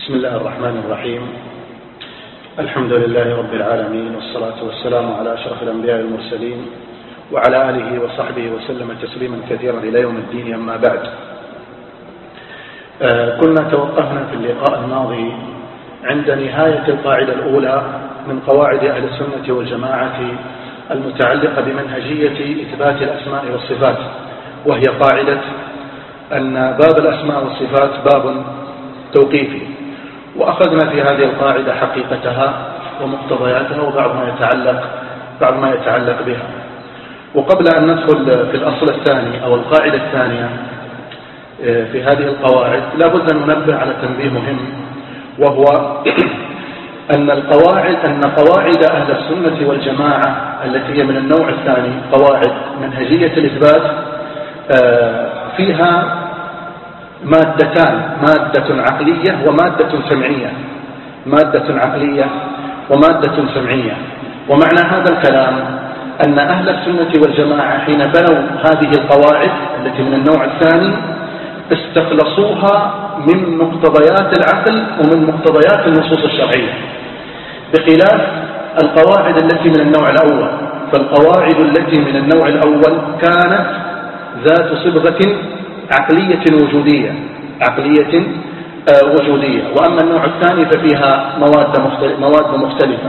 بسم الله الرحمن الرحيم. الحمد لله رب العالمين، والصلاة والسلام على أشرف الأنبياء والمرسلين وعلى آله وصحبه وسلم تسليما كثيرا إلى يوم الدين. أما بعد، كنا توقفنا في اللقاء الماضي عند نهاية القاعدة الأولى من قواعد أهل السنة والجماعة المتعلقة بمنهجية إثبات الأسماء والصفات، وهي قاعدة أن باب الأسماء والصفات باب توقيفي، وأخذنا في هذه القاعدة حقيقتها ومقتضياتها وبعض ما يتعلق بها. وقبل أن ندخل في الأصل الثاني أو القاعدة الثانية في هذه القواعد، لا بد أن ننبه على تنبيه مهم، وهو أن قواعد أهل السنة والجماعة التي هي من النوع الثاني، قواعد منهجية الإثبات، فيها مادتان: مادة عقلية ومادة سمعية. مادة عقلية ومادة سمعية. ومعنى هذا الكلام أن أهل السنة والجماعة حين بنوا هذه القواعد التي من النوع الثاني استخلصوها من مقتضيات العقل ومن مقتضيات النصوص الشرعية، بخلاف القواعد التي من النوع الأول. فالقواعد التي من النوع الأول كانت ذات صبغة عقلية وجودية، وأما النوع الثاني ففيها مواد مختلفة.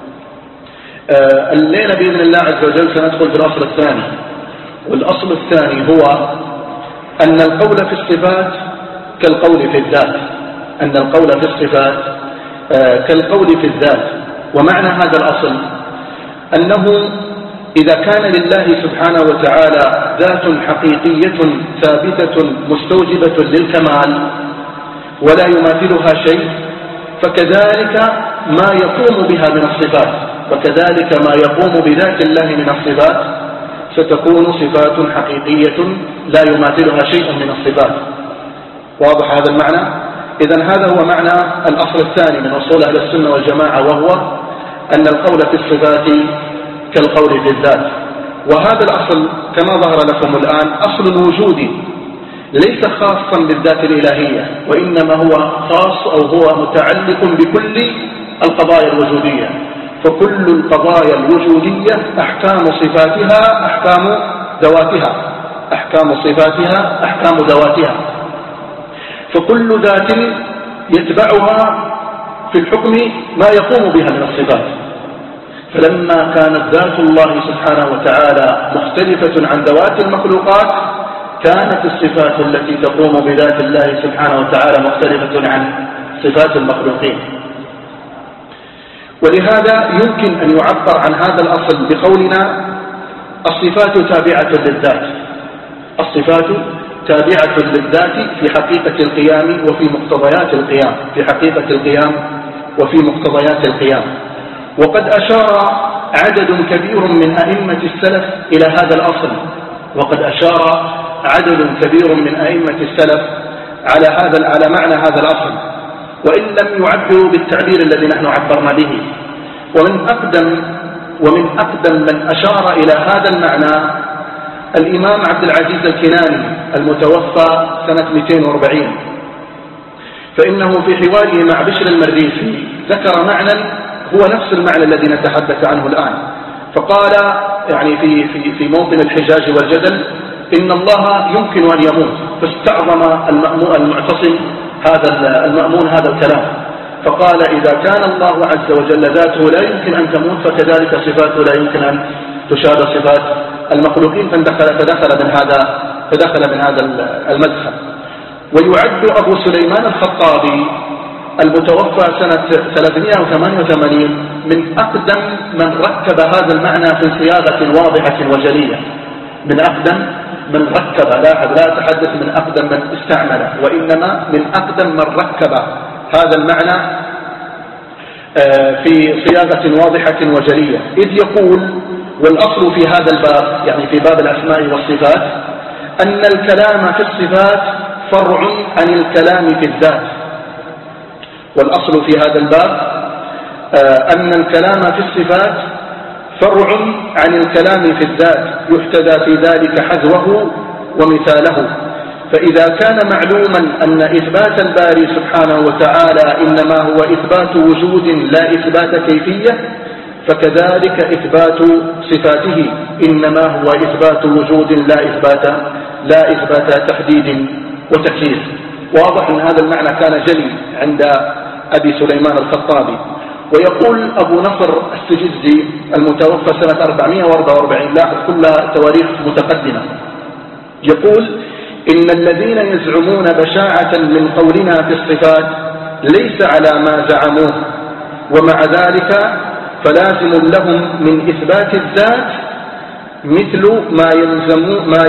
الليلة بإذن الله عز وجل سندخل في الأصل الثاني، والأصل الثاني هو أن القول في الصفات كالقول في الذات. أن القول في الصفات كالقول في الذات. ومعنى هذا الأصل أنه إذا كان لله سبحانه وتعالى ذات حقيقية ثابتة مستوجبة للكمال ولا يماثلها شيء، فكذلك ما يقوم بها من الصفات، وكذلك ما يقوم بذات الله من الصفات ستكون صفات حقيقية لا يماثلها شيء من الصفات. واضح هذا المعنى؟ إذن هذا هو معنى الأصل الثاني من أصول أهل السنة والجماعة، وهو أن القول في الصفات كالقول في الذات. وهذا الأصل كما ظهر لكم الآن أصل وجودي، ليس خاصا بالذات الإلهية، وإنما هو خاص أو هو متعلق بكل القضايا الوجودية. فكل القضايا الوجودية أحكام صفاتها أحكام ذواتها، أحكام صفاتها أحكام ذواتها. فكل ذات يتبعها في الحكم ما يقوم بها من الصفات. فلما كانت ذات الله سبحانه وتعالى مختلفة عن ذوات المخلوقات، كانت الصفات التي تقوم بذات الله سبحانه وتعالى مختلفة عن صفات المخلوقين. ولهذا يمكن أن يعبر عن هذا الأصل بقولنا: الصفات تابعة للذات. الصفات تابعة للذات في حقيقة القيام وفي مقتضيات القيام، في حقيقة القيام وفي مقتضيات القيام. وقد أشار عدد كبير من أئمة السلف إلى هذا الأصل، وقد أشار عدد كبير من أئمة السلف على معنى هذا الأصل، وإن لم يعبروا بالتعبير الذي نحن عبرنا به. ومن أقدم من أشار إلى هذا المعنى الإمام عبد العزيز الكناني المتوفى سنة 240، فإنه في حواره مع بشر المريسي ذكر معنى هو نفس المعنى الذي نتحدث عنه الآن. فقال يعني في موطن الحجاج والجدل: إن الله يمكن أن يموت. فاستعظم المعتصم المأمون هذا الكلام، فقال: إذا كان الله عز وجل ذاته لا يمكن أن تموت، فكذلك صفاته لا يمكن أن تشابه صفات المخلوقين. فدخل من هذا المدخل. ويعد أبو سليمان الخطابي المتوفى سنة 388 من أقدم من ركب هذا المعنى في صياغة واضحة وجلية. من أقدم من ركب، لا أتحدث من أقدم من استعمله، وإنما من أقدم من ركب هذا المعنى في صياغة واضحة وجلية، إذ يقول: والأصل في هذا الباب، يعني في باب الأسماء والصفات، أن الكلام في الصفات فرع عن الكلام في الذات. والأصل في هذا الباب أن الكلام في الصفات فرع عن الكلام في الذات، يحتذى في ذلك حذوه ومثاله. فإذا كان معلوما أن إثبات الباري سبحانه وتعالى إنما هو إثبات وجود لا إثبات كيفية، فكذلك إثبات صفاته إنما هو إثبات وجود لا إثبات تحديد وتكييف. واضح أن هذا المعنى كان جلي عند أبي سليمان الخطابي. ويقول أبو نصر السجزي المتوفى سنة 444، لاحظ كلها تواريخ متقدمة، يقول: إن الذين يزعمون بشاعة من قولنا في الصفات ليس على ما زعموه، ومع ذلك فلازم لهم من إثبات الذات مثل ما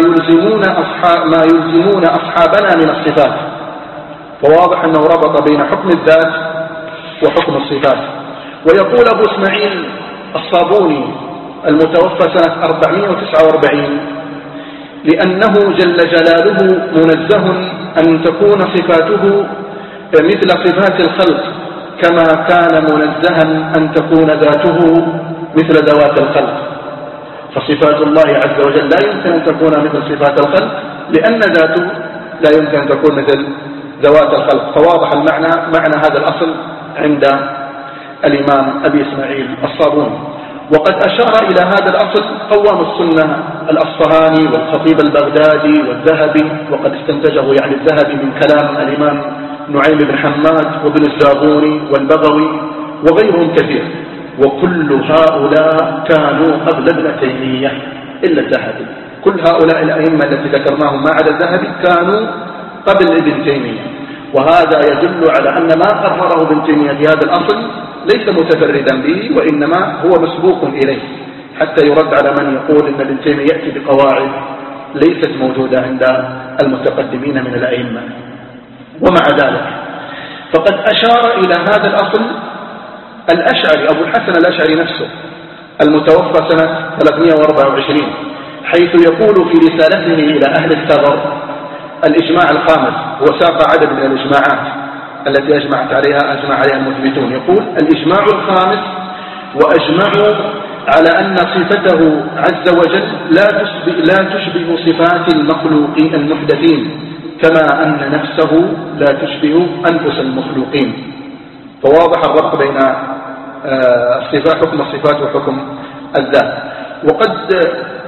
يلزمون أصحابنا من الصفات. فواضح أنه ربط بين حكم الذات وحكم الصفات. ويقول أبو إسماعيل الصابوني المتوفى سنة 449: لأنه جل جلاله منزه أن تكون صفاته مثل صفات الخلق، كما كان منزها أن تكون ذاته مثل ذوات الخلق. فصفات الله عز وجل لا يمكن أن تكون مثل صفات الخلق، لأن ذاته لا يمكن أن تكون مثل ذوات الخلق. فواضح معنى هذا الأصل عند الإمام أبي إسماعيل الصابوني. وقد أشار إلى هذا الأصل قوام السنة الأصفهاني والخطيب البغدادي والذهبي، وقد استنتجه يعني الذهبي من كلام الإمام نعيم بن حماد وابن الزاغوني والبغوي وغيرهم كثير. وكل هؤلاء كانوا قبل ابن تيمية إلا الذهبي. كل هؤلاء الأئمة التي ذكرناهم ما عدا الذهبي كانوا قبل ابن تيمية. وهذا يدل على أن ما قرره ابن تيمية في هذا الأصل ليس متفردا به، وإنما هو مسبوق إليه، حتى يرد على من يقول إن ابن تيمية يأتي بقواعد ليست موجودة عند المتقدمين من الأئمة. ومع ذلك فقد أشار إلى هذا الأصل الأشعري أبو الحسن الأشعري نفسه المتوفى سنة 324، حيث يقول في رسالته إلى أهل الثغر الإجماع الخامس، هو ساق عدد من الإجماعات التي أجمع عليها المثبتون. يقول: الإجماع الخامس: وأجمعوا على أن صفته عز وجل لا تشبه صفات المخلوقين المحدثين، كما أن نفسه لا تشبه أنفس المخلوقين. فواضح الربط بين حكم الصفات وحكم الذات. وقد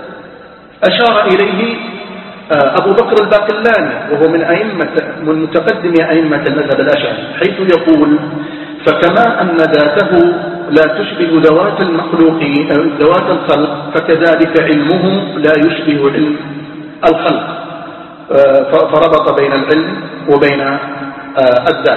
أشار إليه أبو بكر الباقلاني وهو من متقدم أئمة المذهب الأشعري، حيث يقول: فكما أن ذاته لا تشبه ذوات المخلوقين ذوات الخلق، فكذلك علمه لا يشبه علم الخلق. فربط بين العلم وبين الذات.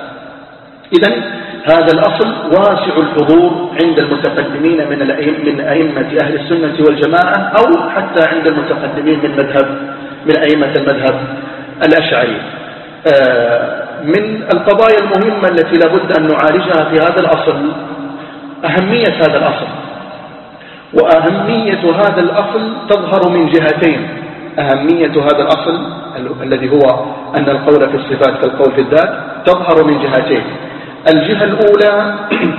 إذن هذا الأصل واسع الحضور عند المتقدمين من أئمة أهل السنة والجماعة، أو حتى عند المتقدمين من أئمة المذهب الأشعري. من القضايا المهمة التي لابد أن نعالجها في هذا الأصل أهمية هذا الأصل. وأهمية هذا الأصل تظهر من جهتين. أهمية هذا الأصل الذي هو أن القول في الصفات كالقول في الذات تظهر من جهتين. الجهة الأولى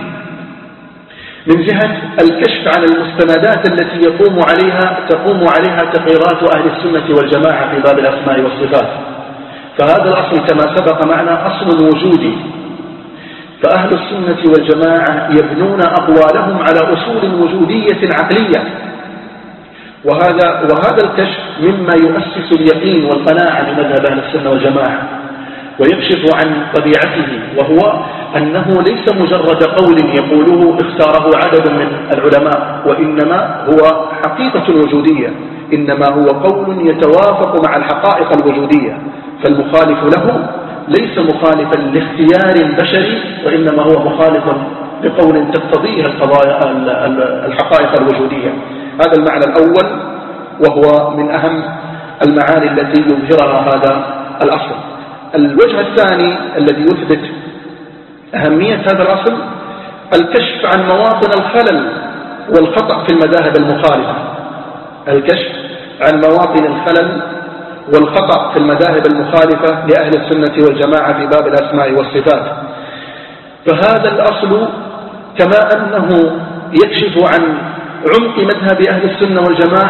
من جهة الكشف عن المستندات التي تقوم عليها تقريرات أهل السنة والجماعة في باب الأسماء والصفات. فهذا الأصل كما سبق معنا أصل وجودي، فأهل السنة والجماعة يبنون أقوالهم على أصول وجودية عقلية، وهذا الكشف مما يؤسس اليقين والقناعة بمذهب أهل السنة والجماعة، ويكشف عن طبيعته، وهو أنه ليس مجرد قول يقوله اختاره عدد من العلماء، وإنما هو حقيقة وجودية، إنما هو قول يتوافق مع الحقائق الوجودية. فالمخالف له ليس مخالفا لاختيار بشري، وإنما هو مخالف لقول تقتضيه الحقائق الوجودية. هذا المعنى الأول، وهو من أهم المعاني التي يظهرها هذا الأصل. الوجه الثاني الذي يثبت أهمية هذا الأصل الكشف عن مواطن الخلل والخطأ في المذاهب المخالفة. الكشف عن مواطن الخلل والخطأ في المذاهب المخالفة لأهل السنة والجماعة في باب الأسماء والصفات. فهذا الأصل كما أنه يكشف عن عمق مذهب أهل السنة والجماعة،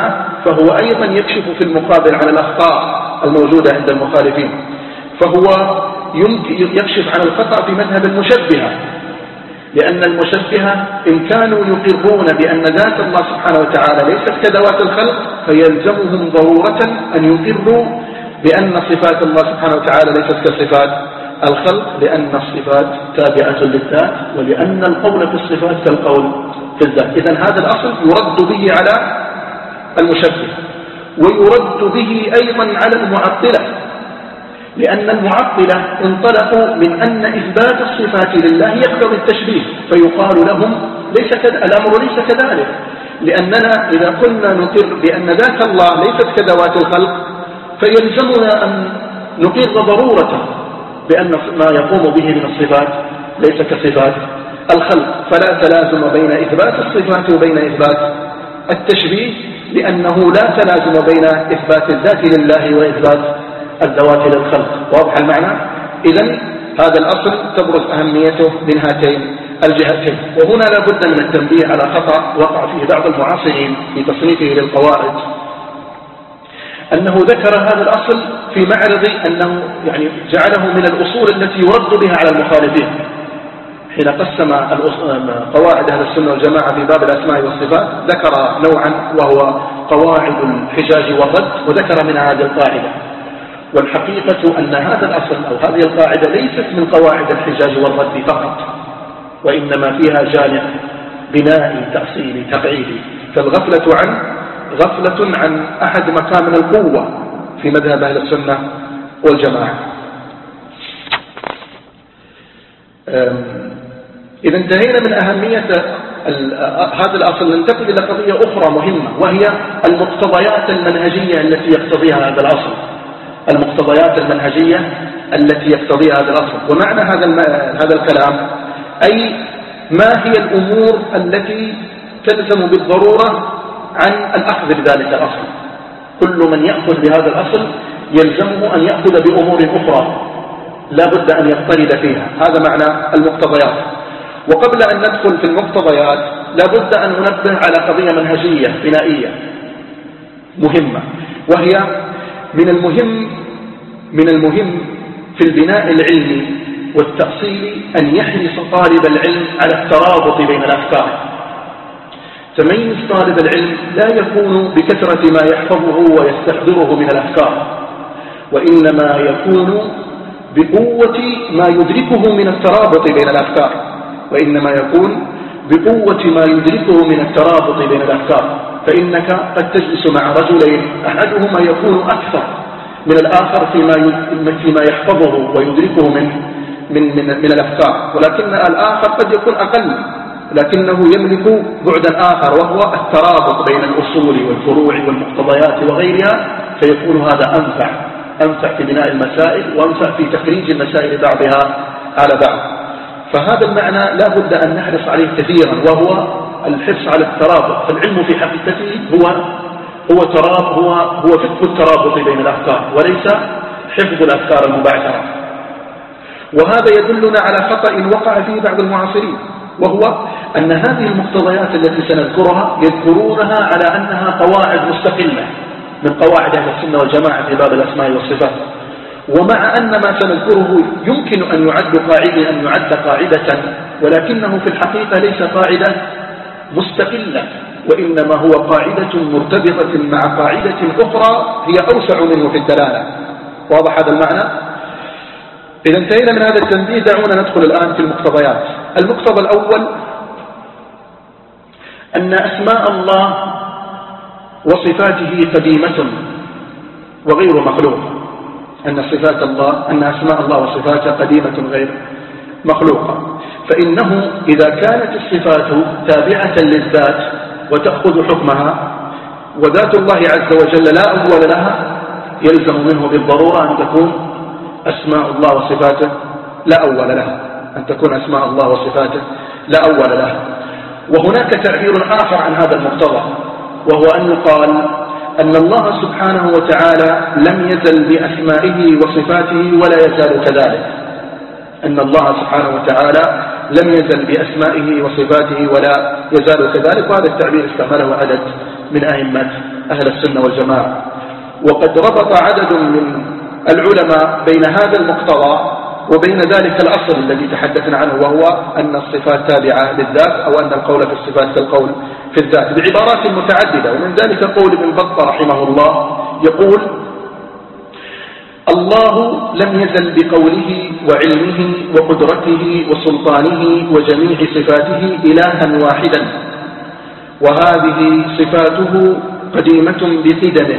فهو أيضا يكشف في المقابل عن الأخطاء الموجودة عند المخالفين، فهو يكشف عن الخطأ في مذهب المشبهة، لأن المشبهة إن كانوا يقرون بأن ذات الله سبحانه وتعالى ليست كذوات الخلق، فيلزمهم ضرورة أن يقروا بأن صفات الله سبحانه وتعالى ليست كصفات الخلق، لأن الصفات تابعة للذات، ولأن القول في الصفات كالقول في الذات. إذن هذا الأصل يرد به على المشبه، ويرد به أيضا على المعطلة، لأن المعطلة انطلقوا من أن إثبات الصفات لله يقتضي التشبيه، فيقال لهم الأمر ليس كذلك، لأننا إذا كنا نقر بأن ذات الله ليست كذوات الخلق فيلزمنا أن نقر ضرورة بأن ما يقوم به من الصفات ليس كصفات الخلق، فلا تلازم بين إثبات الصفات وبين إثبات التشبيه، لأنه لا تلازم بين إثبات الذات لله وإثبات الذوات للخلق. واضح المعنى؟ إذن هذا الأصل تبرز أهميته من هاتين الجهتين. وهنا لا بد من التنبيه على خطأ وقع فيه بعض المعاصرين في تصنيفه للقواعد، أنه ذكر هذا الأصل في معرض أنه يعني جعله من الأصول التي يرد بها على المخالفين، حين قسم قواعد أهل السنة والجماعة في باب الأسماء والصفات ذكر نوعا وهو قواعد الحجاج والرد، وذكر منها هذه القاعدة. والحقيقة أن هذا الأصل أو هذه القاعدة ليست من قواعد الحجاج والرد فقط، وإنما فيها جانب بنائي تأصيلي تقعيدي، فالغفلة غفلة عن أحد مقام القوة في مذهب أهل السنة والجماعة. إذا انتهينا من أهمية هذا الأصل، ننتقل إلى قضية أخرى مهمة، وهي المقتضيات المنهجية التي يقتضيها هذا الأصل. المقتضيات المنهجية التي يقتضيها هذا الأصل. ومعنى هذا الكلام أي ما هي الأمور التي تلزم بالضرورة عن الأخذ بذلك الأصل. كل من يأخذ بهذا الأصل يلزمه أن يأخذ بأمور أخرى لا بد أن يضطرد فيها. هذا معنى المقتضيات. وقبل أن ندخل في المقتضيات لا بد أن ننبه على قضية منهجية بنائية مهمة، وهي من المهم في البناء العلمي والتأصيل أن يحرص طالب العلم على الترابط بين الأفكار. تميز طالب العلم لا يكون بكثرة ما يحفظه ويستحضره من الأفكار، وإنما يكون بقوة ما يدركه من الترابط بين الأفكار، فإنك قد تجلس مع رجلين أحدهما يكون أكثر من الآخر فيما يحفظه ويدركه من الأفكار، ولكن الآخر قد يكون أقل لكنه يملك بعدا آخر، وهو الترابط بين الأصول والفروع والمقتضيات وغيرها، فيكون هذا أنفع في بناء المسائل وأنفع في تخريج المسائل بعضها على بعض. فهذا المعنى لا بد أن نحرص عليه كثيرا، وهو الحرص على الترابط. فالعلم في حقيقته هو فقه الترابط بين الأفكار وليس حفظ الأفكار المبعثرة. وهذا يدلنا على خطأ وقع فيه بعض المعاصرين، وهو أن هذه المقتضيات التي سنذكرها يذكرونها على أنها قواعد مستقلة من قواعد أهل السنة والجماعة في باب الأسماء والصفات، ومع أن ما سنذكره يمكن أن يعد قاعدة، ولكنه في الحقيقة ليس قاعدة مستقلة، وإنما هو قاعدة مرتبطة مع قاعدة أخرى هي أوسع منه في الدلالة. واضح هذا المعنى؟ إذا انتهينا من هذا التنبيه دعونا ندخل الآن في المقتضيات. المقتضى الأول أن أسماء الله وصفاته قديمة وغير مخلوقة، أن أسماء الله وصفاته قديمة غير مخلوقة. فإنه إذا كانت الصفات تابعة للذات وتأخذ حكمها، وذات الله عز وجل لا أول لها، يلزم منه بالضرورة أن تكون أسماء الله وصفاته لا أول لها. وهناك تعبير آخر عن هذا المقتضى، وهو أن يقال أن الله سبحانه وتعالى لم يزل بأسمائه وصفاته ولا يزال كذلك. أن الله سبحانه وتعالى لم يزل بأسمائه وصفاته ولا يزال كذلك، وهذا التعبير استعمله عدد من أئمة أهل السنة والجماعة. وقد ربط عدد من العلماء بين هذا المقتضى وبين ذلك الأصل الذي تحدثنا عنه، وهو أن الصفات تابعة للذات، أو أن القول في الصفات كالقول في الذات، بعبارات متعددة. ومن ذلك قول ابن بطة رحمه الله يقول: الله لم يزل بقوله وعلمه وقدرته وسلطانه وجميع صفاته إلها واحدا، وهذه صفاته قديمة بقدمه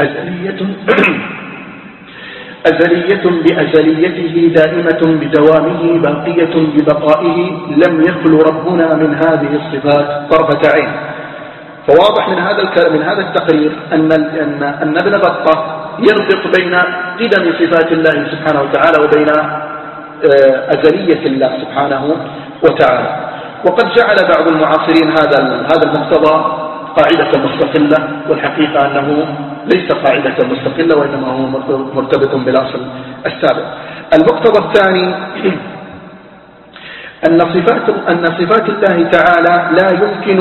أزلية بأزليته، دائمة بدوامه، باقية ببقائه، لم يخل ربنا من هذه الصفات طرفة عين. فواضح من هذا التقرير أن ابن بطة يربط بين قدم صفات الله سبحانه وتعالى وبين أزلية الله سبحانه وتعالى. وقد جعل بعض المعاصرين هذا المقتضى قاعدة مستقلة، والحقيقة أنه ليس قاعدة مستقلة، وإنما هو مرتبط بالأصل السابق. المقتضى الثاني أن صفات الله تعالى لا يمكن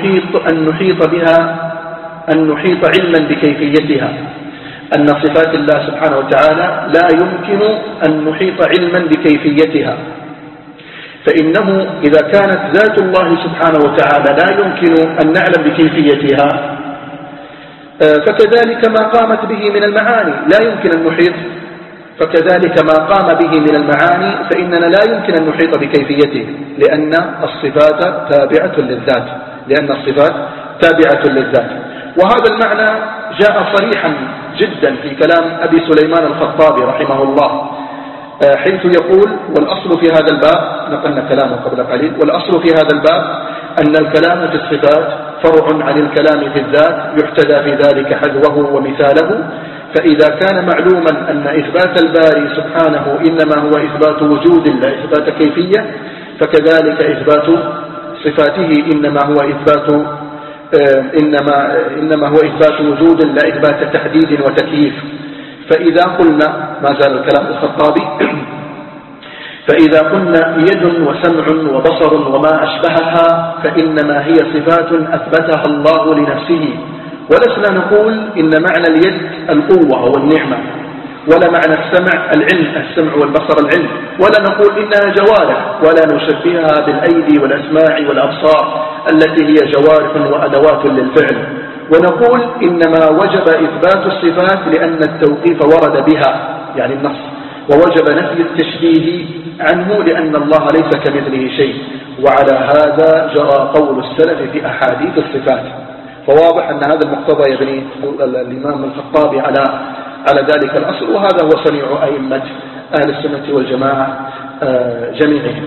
أن نحيط علما بكيفيتها. أن صفات الله سبحانه وتعالى لا يمكن أن نحيط علما بكيفيتها، فإنه إذا كانت ذات الله سبحانه وتعالى لا يمكن أن نعلم بكيفيتها، فكذلك ما قامت به من المعاني لا يمكن أن نحيط، فكذلك ما قام به من المعاني فإننا لا يمكن أن نحيط بكيفيته، لأن الصفات تابعة للذات. وهذا المعنى جاء صريحا جدا في كلام أبي سليمان الخطابي رحمه الله، حيث يقول: والأصل في هذا الباب، نقلنا كلامه قبل قليل، والأصل في هذا الباب أن الكلام في الصفات فرع عن الكلام في الذات، يحتذى في ذلك حذوه ومثاله. فإذا كان معلوما أن إثبات الباري سبحانه إنما هو إثبات وجود لا إثبات كيفية، فكذلك إثبات صفاته إنما هو إثبات وجود لا إثبات تحديد وتكييف. فإذا قلنا، ما زال الكلام الخطابي، فإذا قلنا يد وسمع وبصر وما أشبهها فإنما هي صفات أثبتها الله لنفسه، ولسنا نقول إن معنى اليد القوة والنعمة، ولا معنى السمع السمع والبصر العلم، ولا نقول إنها جوارح، ولا نشبهها بالأيدي والأسماع والأبصار التي هي جوارح وأدوات للفعل، ونقول إنما وجب إثبات الصفات لأن التوقيف ورد بها، يعني النص، ووجب نفي التشبيه عنه لأن الله ليس كمثله شيء. وعلى هذا جرى قول السلف في أحاديث الصفات. فواضح أن هذا المقتضى يبني الإمام الخطابي على ذلك الأصل، وهذا هو صنيع أئمة أهل السنة والجماعة جميعهم.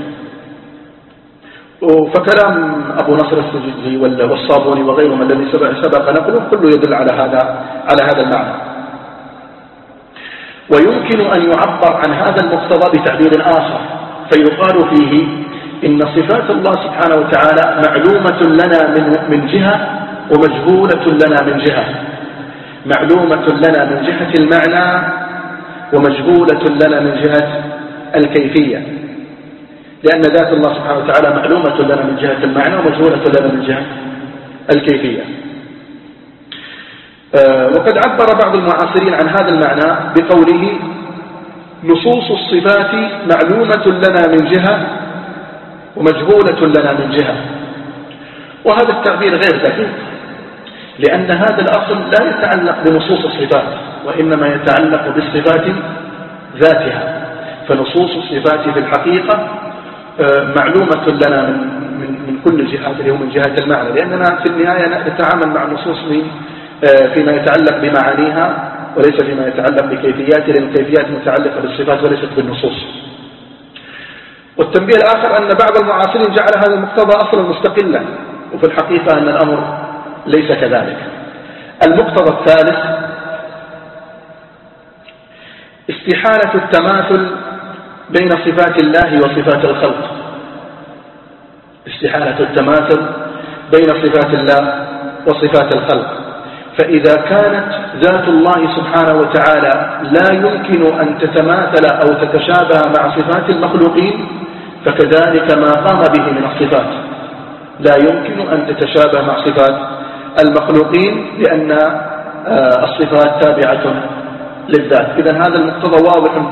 فكلام أبو نصر السجزي والصابوني وغيرهم الذي سبق نقله كله يدل على هذا المعنى. ويمكن أن يعبر عن هذا المقتضى بتعبير آخر، فيقال فيه إن صفات الله سبحانه وتعالى معلومة لنا من جهة ومجهولة لنا من جهة، معلومة لنا من جهة المعنى ومجهولة لنا من جهة الكيفية، لأن ذات الله سبحانه وتعالى معلومة لنا من جهة المعنى ومجهولة لنا من جهة الكيفية. وقد عبر بعض المعاصرين عن هذا المعنى بقوله: نصوص الصفات معلومة لنا من جهة ومجهولة لنا من جهة. وهذا التعبير غير دقيق، لأن هذا الأصل لا يتعلق بنصوص الصفات، وإنما يتعلق بالصفات ذاتها. فنصوص الصفات في الحقيقة معلومة لنا من كل جهات، اللي هو من جهة المعنى، لأننا في النهاية نتعامل مع النصوص فيما يتعلق بمعانيها وليس فيما يتعلق بكيفيات، لأن الكيفيات متعلقة بالصفات وليست بالنصوص. والتنبيه الآخر أن بعض المعاصرين جعل هذا المقتضى أصلا مستقلا، وفي الحقيقة أن الأمر ليس كذلك. المقتضى الثالث استحالة التماثل بين صفات الله وصفات الخلق، استحالة التماثل بين صفات الله وصفات الخلق. فإذا كانت ذات الله سبحانه وتعالى لا يمكن أن تتماثل أو تتشابه مع صفات المخلوقين، فكذلك ما قام به من الصفات لا يمكن أن تتشابه مع صفات المخلوقين لأن الصفات تابعة للذات. إذن هذا المقتضى واضح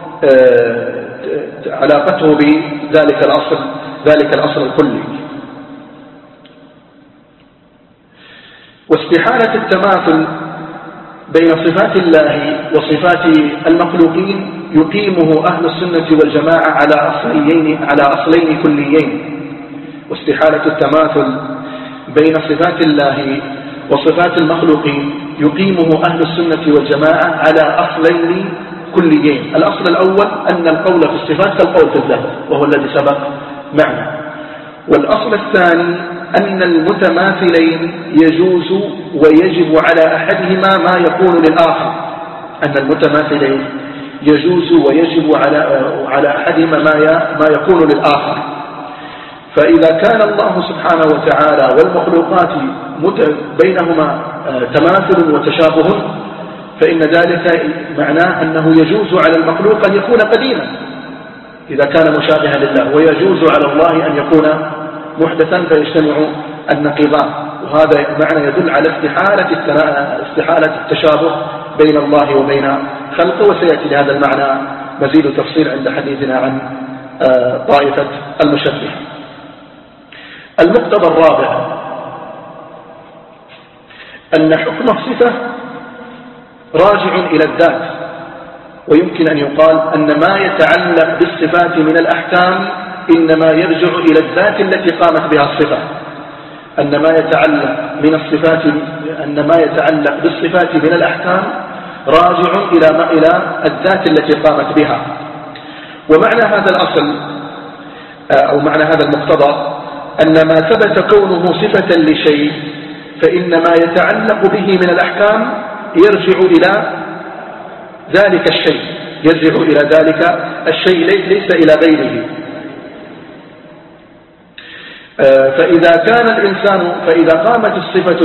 علاقته بذلك الأصل الكلي. واستحالة التماثل بين صفات الله وصفات المخلوقين يقيمه أهل السنة والجماعة على أصلين كليين. واستحالة التماثل بين صفات الله وصفات المخلوقين يقيمه أهل السنة والجماعة على أصلين كليين. الأصل الأول أن القول في الصفات كالقول في الذات، وهو الذي سبق معنا. والأصل الثاني أن المتماثلين يجوز ويجب على أحدهما ما يكون للآخر. أن المتماثلين يجوز ويجب على أحدهما ما يكون للآخر. فإذا كان الله سبحانه وتعالى والمخلوقات بينهما تماثل وتشابه، فإن ذلك معناه أنه يجوز على المخلوق أن يكون قديما إذا كان مشابها لله، ويجوز على الله أن يكون محدثا فيجتمع النقيضان. وهذا معنى يدل على استحالة التشابه بين الله وبين خلقه، وسيأتي لهذا المعنى مزيد تفصيل عند حديثنا عن طائفة المشبهة. المقتضى الرابع أن حكم الصفة راجع إلى الذات، ويمكن أن يقال أن ما يتعلق بالصفات من الأحكام إنما يرجع إلى الذات التي قامت بها الصفة. أن ما يتعلق بالصفات من الأحكام راجع إلى الذات التي قامت بها. ومعنى هذا الأصل أو معنى هذا المقتضى أن ما ثبت كونه صفة لشيء فإن ما يتعلق به من الأحكام يرجع إلى ذلك الشيء ليس إلى غيره. فإذا قامت صفة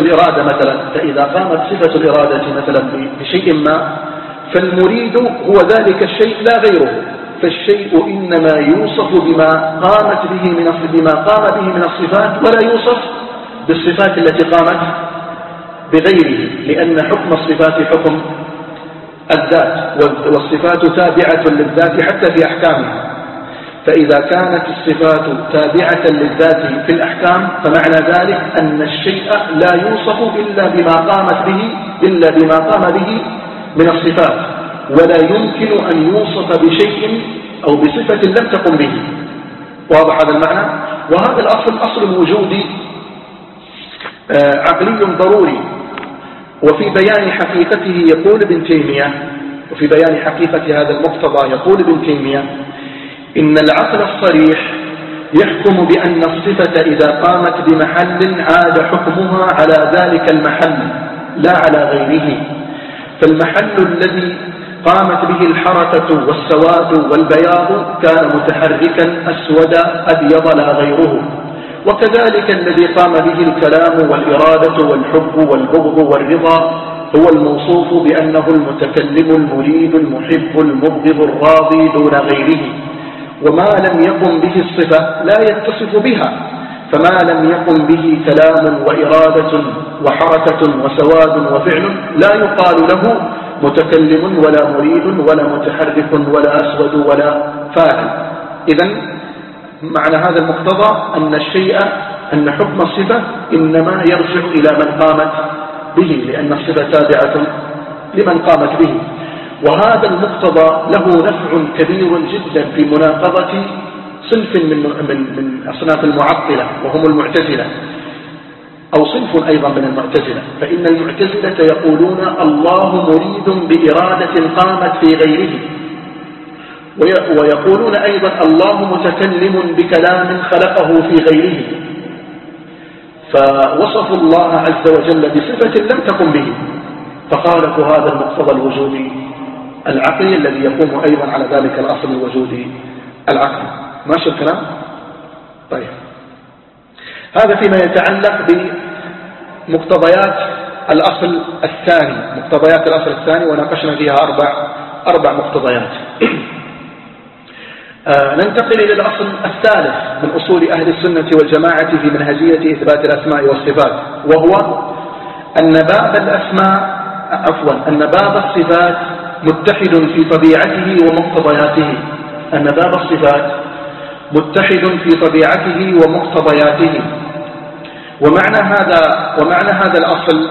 الإرادة مثلا بشيء ما، فالمريد هو ذلك الشيء لا غيره. فالشيء إنما يوصف بما قام به من الصفات، ولا يوصف بالصفات التي قامت بغيره، لأن حكم الصفات حكم الذات، والصفات تابعة للذات حتى في أحكامها. فإذا كانت الصفات تابعة للذات في الأحكام فمعنى ذلك أن الشيء لا يوصف إلا بما قام به من الصفات، ولا يمكن أن يوصف بشيء أو بصفة لم تقم به. واضح هذا المعنى؟ وهذا الأصل أصل الوجود عقلي ضروري. وفي بيان حقيقته يقول ابن تيمية، وفي بيان حقيقة هذا المقتضى يقول ابن تيمية: إن العقل الصريح يحكم بأن الصفة إذا قامت بمحل عاد حكمها على ذلك المحل لا على غيره. فالمحل الذي قامت به الحركة والسواد والبياض كان متحركا أسود أبيض لا غيره. وكذلك الذي قام به الكلام والإرادة والحب والبغض والرضا هو الموصوف بأنه المتكلم المريد المحب المبغض الراضي دون غيره. وما لم يقم به الصفة لا يتصف بها، فما لم يقم به كلام وإرادة وحركة وسواد وفعل لا يقال له متكلم ولا مريد ولا متحرك ولا أسود ولا فاعل. إذن معنى هذا المقتضى أن حكم الصفة إنما يرجع إلى من قامت به، لأن الصفة تابعة لمن قامت به. وهذا المقتضى له نفع كبير جدا في مناقضة صنف من أصناف المعطلة وهم المعتزلة، أو صنف أيضا من المعتزلة. فإن المعتزلة يقولون الله مريد بإرادة قامت في غيره، ويقولون أيضا الله متكلم بكلام خلقه في غيره. فوصفوا الله عز وجل بصفة لم تقم به، فخالفوا هذا المقتضى الوجودي العقلي الذي يقوم أيضا على ذلك الأصل الوجودي العقلي. ماشي الكلام؟ طيب، هذا فيما يتعلق بمقتضيات الأصل الثاني، وناقشنا فيها أربع مقتضيات. ننتقل إلى الأصل الثالث من أصول أهل السنة والجماعة في منهجية إثبات الأسماء والصفات، وهو أن باب الأسماء أن باب الصفات متحد في طبيعته ومقتضياته، أن باب الصفات متحد في طبيعته ومقتضياته. ومعنى هذا الأصل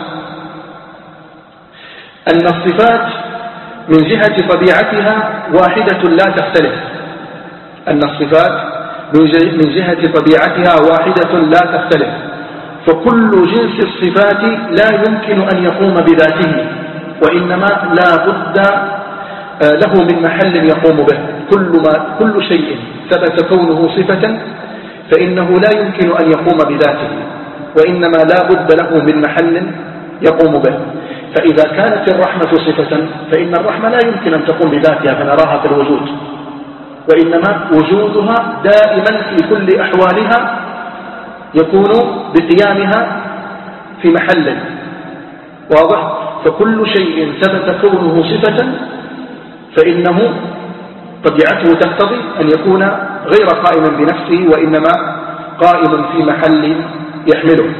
أن الصفات من جهة طبيعتها واحدة لا تختلف، أن الصفات من جهة طبيعتها واحدة لا تختلف، فكل جنس الصفات لا يمكن أن يقوم بذاته، وإنما لا بد له من محل يقوم به. كل شيء ثبت كونه صفة فإنه لا يمكن أن يقوم بذاته، وإنما لا بد له من محل يقوم به. فإذا كانت الرحمة صفة فإن الرحمة لا يمكن أن تقوم بذاتها فنراها في الوجود، وإنما وجودها دائما في كل أحوالها يكون بقيامها في محل واضح. فكل شيء ثبت كونه صفة فإنه طبيعته تقتضي أن يكون غير قائما بنفسه، وإنما قائم في محل يحمله.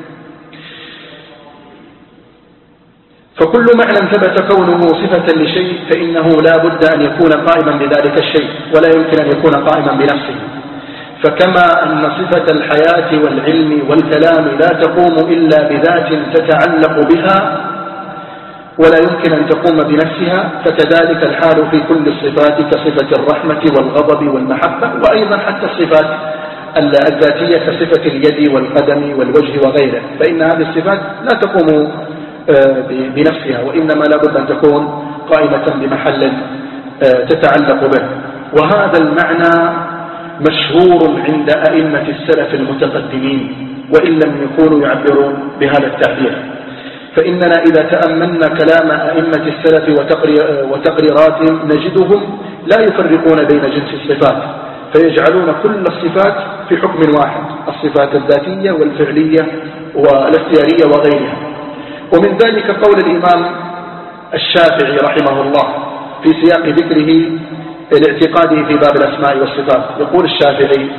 فكل معنى ثبت كونه صفة لشيء فإنه لا بد أن يكون قائما بذلك الشيء، ولا يمكن أن يكون قائما بنفسه. فكما أن صفة الحياة والعلم والكلام لا تقوم إلا بذات تتعلق بها ولا يمكن أن تقوم بنفسها، فكذلك الحال في كل الصفات كصفة الرحمة والغضب والمحبة، وأيضا حتى الصفات الذاتية كصفة اليد والقدم والوجه وغيره، فإن هذه الصفات لا تقوم بنفسها، وإنما لا بد أن تكون قائمة بمحل تتعلق به. وهذا المعنى مشهور عند أئمة السلف المتقدمين وإن لم يكونوا يعبرون بهذا التعبير. فإننا إذا تأملنا كلام أئمة السلف وتقريراتهم نجدهم لا يفرقون بين جنس الصفات، فيجعلون كل الصفات في حكم واحد، الصفات الذاتية والفعلية والاختيارية وغيرها. ومن ذلك قول الإمام الشافعي رحمه الله في سياق ذكره لاعتقاده في باب الأسماء والصفات، يقول الشافعي: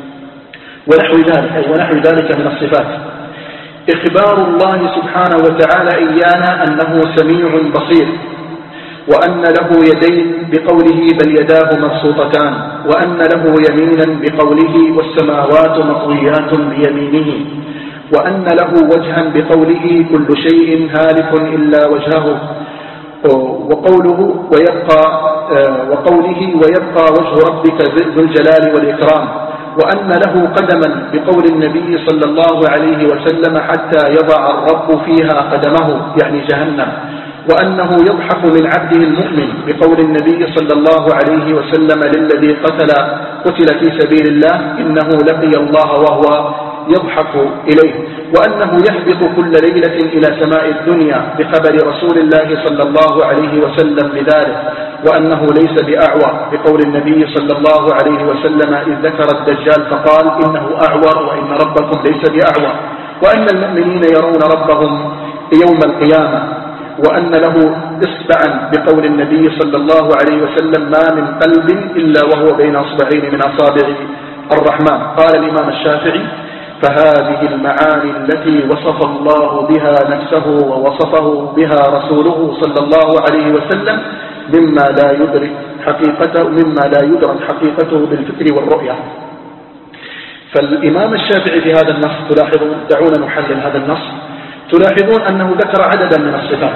ونحو ذلك من الصفات إخبار الله سبحانه وتعالى إيانا أنه سميع بصير، وأن له يدين بقوله بل يداه مبسوطتان، وأن له يمينا بقوله والسماوات مطويات بيمينه، وأن له وجها بقوله كل شيء هالك إلا وجهه، وقوله ويبقى وجه ربك ذو الجلال والإكرام، وأن له قدما بقول النبي صلى الله عليه وسلم حتى يضع الرب فيها قدمه يعني جهنم، وأنه يضحك من عبده المؤمن بقول النبي صلى الله عليه وسلم للذي قتل في سبيل الله إنه لقي الله وهو يضحك إليه، وأنه يهبط كل ليلة إلى سماء الدنيا بخبر رسول الله صلى الله عليه وسلم بذلك، وأنه ليس بأعور بقول النبي صلى الله عليه وسلم إذ ذكر الدجال فقال إنه أعور وإن ربكم ليس بأعور، وأن المؤمنين يرون ربهم يوم القيامة، وأن له إصبعا بقول النبي صلى الله عليه وسلم ما من قلب إلا وهو بين أصبعين من أصابع الرحمن. قال الإمام الشافعي: فهذه المعاني التي وصف الله بها نفسه ووصفه بها رسوله صلى الله عليه وسلم مما لا يدرك حقيقته بالفكر والرؤية. فالإمام الشافعي في هذا النص تلاحظون، دعونا نحلل هذا النص، تلاحظون أنه ذكر عددا من الصفات: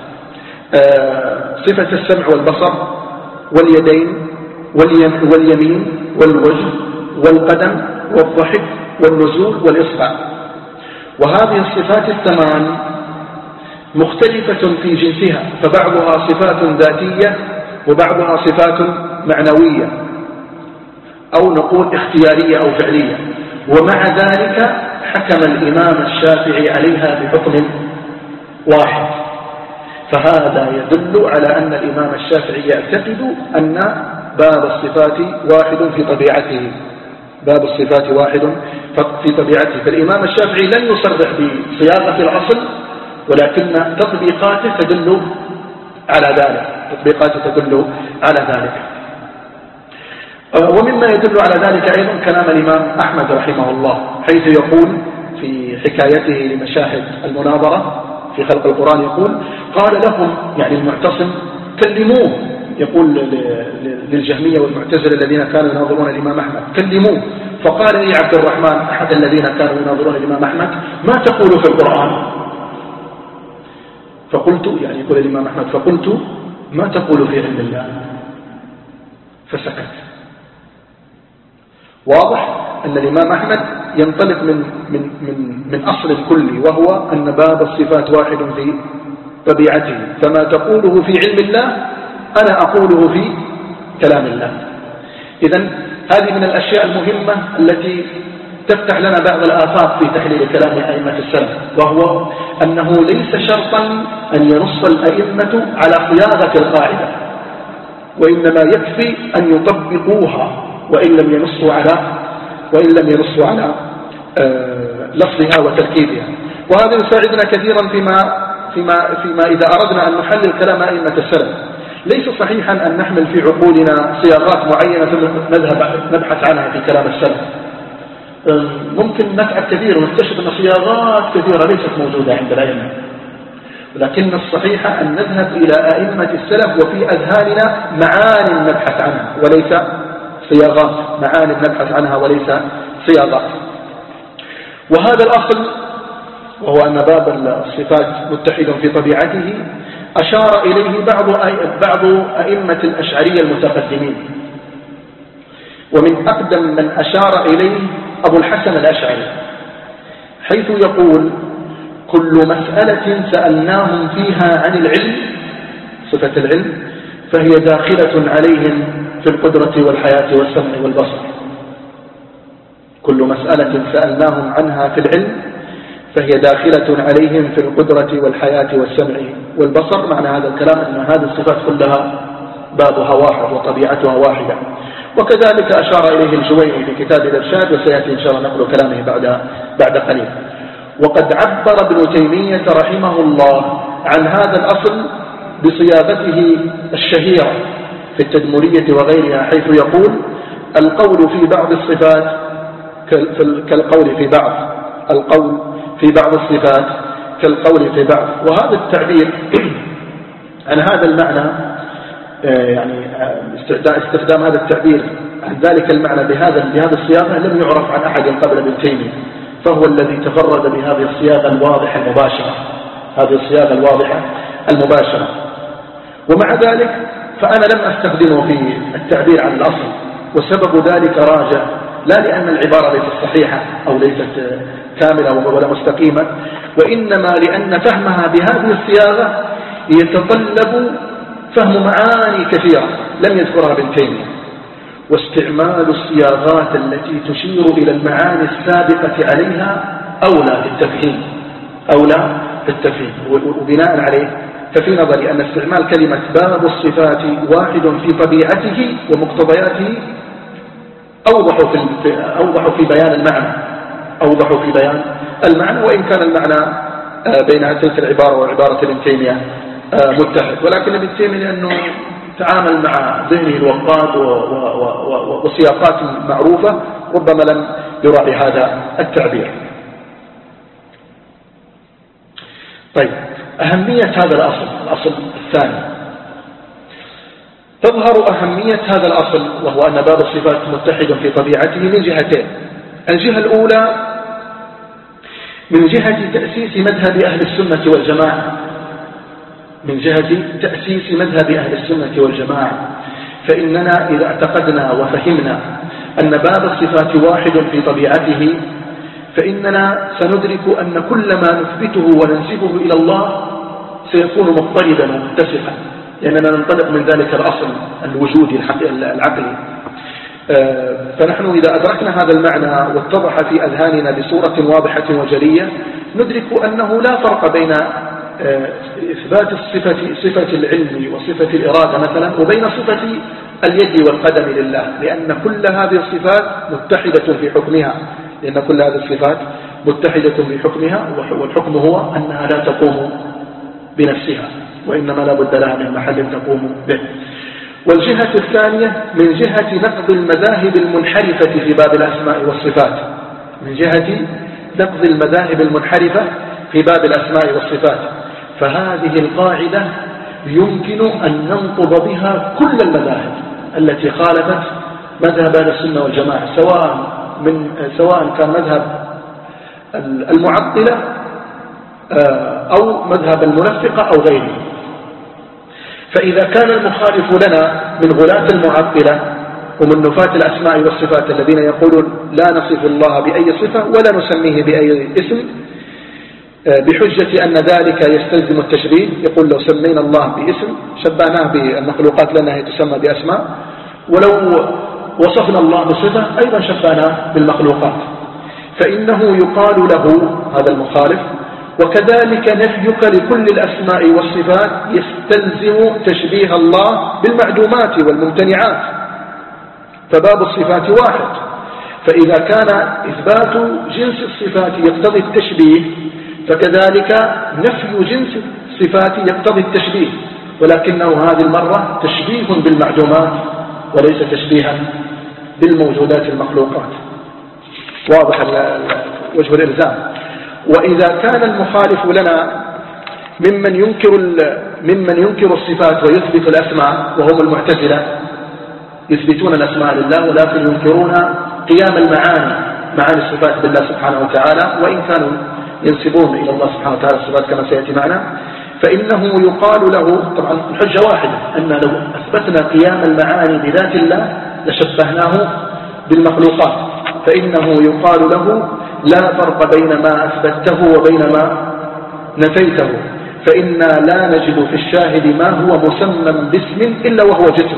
صفة السمع والبصر واليدين واليمين والوجه والقدم والضحك والنزول والإصبع. وهذه الصفات الثمان مختلفة في جنسها، فبعضها صفات ذاتية وبعضها صفات معنوية أو نقول اختيارية أو فعلية، ومع ذلك حكم الإمام الشافعي عليها بحكم واحد. فهذا يدل على أن الإمام الشافعي يعتقد أن باب الصفات واحد في طبيعته، باب الصفات واحد في طبيعته. فالإمام الشافعي لن يصرح بصياغة الأصل، ولكن تطبيقاته تدل على ذلك. ومما يدل على ذلك أيضا كلام الإمام أحمد رحمه الله، حيث يقول في حكايته لمشاهد المناظرة في خلق القرآن يقول قال لهم يعني المعتصم كلموه، يقول للجهمية والمعتزلة الذين كانوا يناظرون الإمام أحمد كلموه، فقال لي عبد الرحمن أحد الذين كانوا يناظرون الإمام أحمد ما تقول في القرآن؟ فقلت يعني يقول الإمام أحمد فقلت ما تقول في علم الله؟ فسكت. واضح أن الإمام أحمد ينطلق من أصل كلي، وهو أن باب الصفات واحد في طبيعته، فما تقوله في علم الله أنا أقوله في كلام الله. إذن هذه من الأشياء المهمة التي تفتح لنا بعض الآفاق في تحليل كلام أئمة السلف، وهو أنه ليس شرطا أن ينص الأئمة على صياغة القاعدة، وإنما يكفي أن يطبقوها وإن لم ينصوا على لفظها وتركيبها. وهذا يساعدنا كثيرا فيما إذا أردنا أن نحلل كلام أئمة السلف. ليس صحيحا أن نحمل في عقولنا صياغات معينة نبحث عنها في كلام السلف. ممكن نتعب كثير ونكتشف أن صياغات كثيرة ليست موجودة عند الأئمة، ولكن الصحيح أن نذهب إلى أئمة السلف وفي أذهاننا معاني نبحث عنها وليس صياغات، معاني نبحث عنها وليس صياغات. وهذا الأصل وهو أن باب الصفات متحد في طبيعته أشار إليه بعض أئمة الأشعرية المتقدمين، ومن أقدم من أشار إليه أبو الحسن الأشعري، حيث يقول كل مسألة سألناهم فيها عن العلم، صفة العلم، فهي داخلة عليهم في القدرة والحياة والسمع والبصر. كل مسألة سألناهم عنها في العلم فهي داخلة عليهم في القدرة والحياة والسمع والبصر. معنى هذا الكلام أن هذه الصفات كلها بابها واحد وطبيعتها واحدة. وكذلك أشار إليه الجويني في كتاب الإرشاد، وسيأتي إن شاء الله نقل كلامه بعد قليل. وقد عبر ابن تيمية رحمه الله عن هذا الأصل بصياغته الشهيرة في التدمرية وغيرها، حيث يقول القول في بعض الصفات كالقول في بعض، القول في بعض الصفات كالقول في بعض. وهذا التعبير عن هذا المعنى يعني استخدام هذا التعبير عن ذلك المعنى بهذا الصياغة لم يعرف عن أحد قبل ابن تيمية، فهو الذي تفرد بهذه الصياغة الواضحة المباشرة، هذه الصياغة الواضحة المباشرة. ومع ذلك فأنا لم أستخدمه في التعبير عن الأصل، وسبب ذلك راجع لا لأن العبارة ليست صحيحة أو ليست كاملة ولا مستقيمة، وإنما لأن فهمها بهذه الصياغة يتطلب فهم معاني كثيرة لم يذكرها ابن تيمية، واستعمال الصياغات التي تشير إلى المعاني السابقة عليها أولى في التفهيم. وبناء عليه ففي نظري أن استعمال كلمة باب الصفات واحد في طبيعته ومقتضياته أوضح في بيان المعنى، وإن كان المعنى بين تلك العبارة وعبارة ابن تيمية متحد. ولكن ابن تيمية لأنه تعامل مع ذهنه الوقاد وسياقات معروفة ربما لم يراعي هذا التعبير. طيب، أهمية هذا الأصل الثاني. تظهر أهمية هذا الأصل وهو أن باب الصفات متحد في طبيعته من جهتين. الجهة الأولى من جهة تأسيس مذهب أهل السنة والجماعة، من جهة تأسيس مذهب أهل السنة والجماعة، فإننا إذا اعتقدنا وفهمنا أن باب الصفات واحد في طبيعته فإننا سندرك أن كل ما نثبته وننسبه إلى الله سيكون مضطردا ومتسقا، لأننا ننطلق من ذلك الأصل الوجودي العقلي. فنحن إذا أدركنا هذا المعنى واتضح في أذهاننا بصورة واضحة وجلية ندرك أنه لا فرق بين إثبات صفة العلم وصفة الإرادة مثلا وبين صفة اليد والقدم لله، لأن كل هذه الصفات متحدة في حكمها، والحكم هو أنها لا تقوم بنفسها وإنما لا بد لها من محل تقوم به. والجهة الثانية من جهة نقض المذاهب المنحرفة في باب الأسماء والصفات، من جهة نقض المذاهب المنحرفة في باب الأسماء والصفات، فهذه القاعدة يمكن أن ننقض بها كل المذاهب التي خالفت مذهب أهل السنة والجماعة، سواء كان مذهب المعطلة أو مذهب المنفقة أو غيره. فإذا كان المخالف لنا من غلاة المعطلة ومن نفاة الأسماء والصفات الذين يقولون لا نصف الله بأي صفة ولا نسميه بأي اسم بحجة أن ذلك يستلزم التشبيه، يقول لو سمينا الله باسم شبهناه بالمخلوقات لأنها تسمى بأسماء، ولو وصفنا الله بصفة أيضا شبهناه بالمخلوقات، فإنه يقال له هذا المخالف وكذلك نفيك لكل الأسماء والصفات يستلزم تشبيه الله بالمعدومات والممتنعات، فباب الصفات واحد. فإذا كان إثبات جنس الصفات يقتضي التشبيه فكذلك نفي جنس الصفات يقتضي التشبيه، ولكنه هذه المرة تشبيه بالمعدومات وليس تشبيها بالموجودات المخلوقات. واضح وجه الإلزام. وإذا كان المخالف لنا ممن ينكر الصفات ويثبت الأسماء وهم المعتزلة، يثبتون الأسماء لله ولكن ينكرون قيام معاني الصفات بالله سبحانه وتعالى، وإن كانوا ينسبون إلى الله سبحانه وتعالى الصفات كما سيأتي معنا، فإنه يقال له طبعا الحجة واحدة أن لو أثبتنا قيام المعاني بذات الله لشبهناه بالمخلوقات، فإنه يقال له لا فرق بين ما أثبته وبين ما نفيته، فإنا لا نجد في الشاهد ما هو مسمى باسم إلا وهو جسم.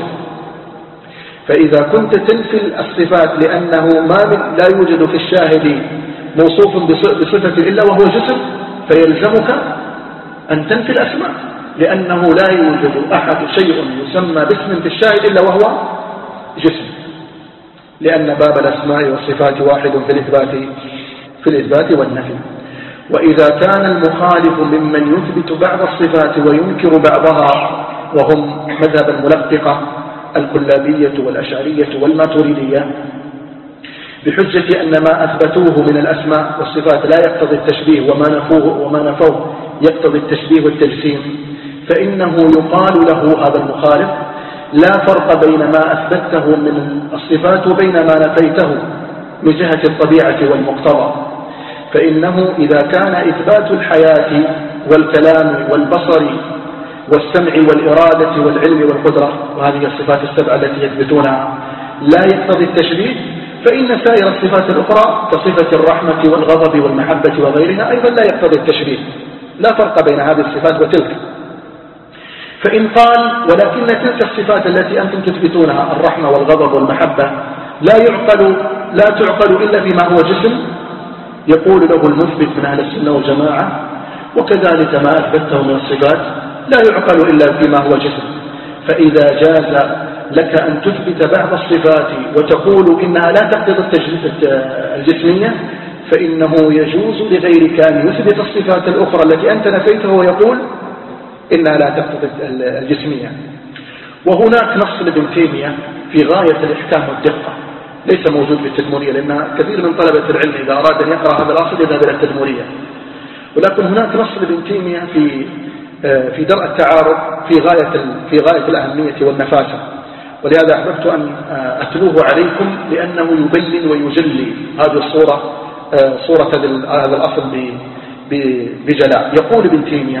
فإذا كنت تنفي الصفات لأنه لا يوجد في الشاهد موصوف بصفة إلا وهو جسم، فيلزمك أن تنفي الأسماء، لأنه لا يوجد أحد شيء يسمى باسم في الشاهد إلا وهو جسم، لأن باب الأسماء والصفات واحد في الإثبات والنفي. وإذا كان المخالف ممن يثبت بعض الصفات وينكر بعضها وهم مذهب الملققة الكلابية والأشعرية والماتريدية بحجة أن ما أثبتوه من الأسماء والصفات لا يقتضي التشبيه وما نفوه يقتضي التشبيه والتجسيم، فإنه يقال له هذا المخالف لا فرق بين ما أثبته من الصفات وبين ما نفيته من جهة الطبيعة والمقتضى، فإنه إذا كان إثبات الحياة والكلام والبصر والسمع والإرادة والعلم والقدرة، وهذه الصفات السبعة التي يثبتونها، لا يقتضي التشبيه، فإن سائر الصفات الأخرى كصفة الرحمة والغضب والمحبة وغيرها أيضا لا يقتضي التشبيه، لا فرق بين هذه الصفات وتلك. فإن قال ولكن تلك الصفات التي أنتم تثبتونها الرحمة والغضب والمحبة لا تعقل إلا فيما هو جسم، يقول له المثبت من أهل السنة والجماعة وكذلك ما أثبته من الصفات لا يعقل إلا فيما هو جسم. فإذا جاز لك أن تثبت بعض الصفات وتقول إنها لا تقتضي الجسمية، فإنه يجوز لغيرك أن يثبت الصفات الأخرى التي أنت نفيتها ويقول إنها لا تقتضي الجسمية. وهناك نص لابن تيمية في غاية الإحكام والدقة ليس موجود في التدمرية، لأن كثير من طلبة العلم إذا أراد أن يقرأ هذا الأصل يذهب إلى التدمرية، ولكن هناك نص لابن تيمية في درء التعارض في غاية الأهمية والنفاسة، ولهذا أحببت أن أتلوه عليكم لأنه يبين ويجلي هذه الصورة صورة هذا الأصل بجلاء. يقول ابن تيمية: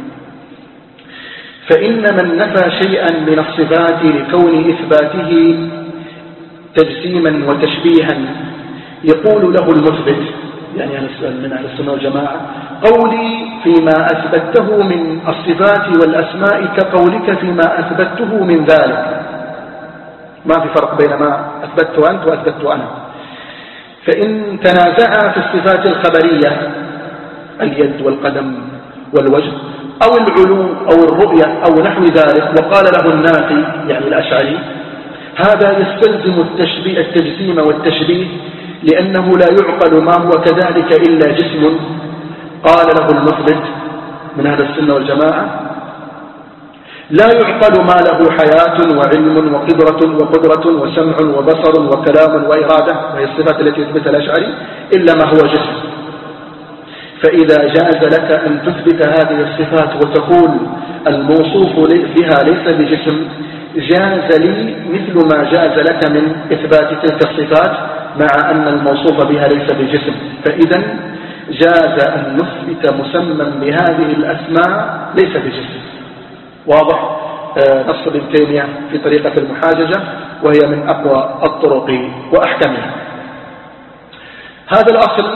فإن من نفى شيئا من الصفات لكون إثباته تجسيما وتشبيها يقول له المثبت، يعني من أهل السنة والجماعة: قولي فيما أثبته من الصفات والأسماء كقولك فيما أثبته من ذلك، ما في فرق بين ما أثبته أنت وأثبته أنا. فإن تنازعا في الصفات الخبرية اليد والقدم والوجه أو العلو أو الرؤية أو نحو ذلك، وقال له النافي يعني الأشعري: هذا يستلزم التجسيم والتشبيه لأنه لا يعقل ما هو كذلك إلا جسم. قال له المثبت من أهل السنة والجماعة: لا يعقل ما له حياة وعلم وقدرة وسمع وبصر وكلام وإرادة، وهي الصفات التي يثبتها الأشعري، إلا ما هو جسم. فإذا جاز لك أن تثبت هذه الصفات وتقول الموصوف بها ليس بجسم، جاز لي مثل ما جاز لك من إثبات تلك الصفات مع أن الموصوف بها ليس بجسم. فإذا جاز أن نثبت مسمى بهذه الأسماء ليس بجسم. واضح؟ نص ابن تيمية في طريقة المحاججة، وهي من أقوى الطرق وأحكمها. هذا الأصل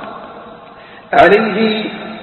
عليه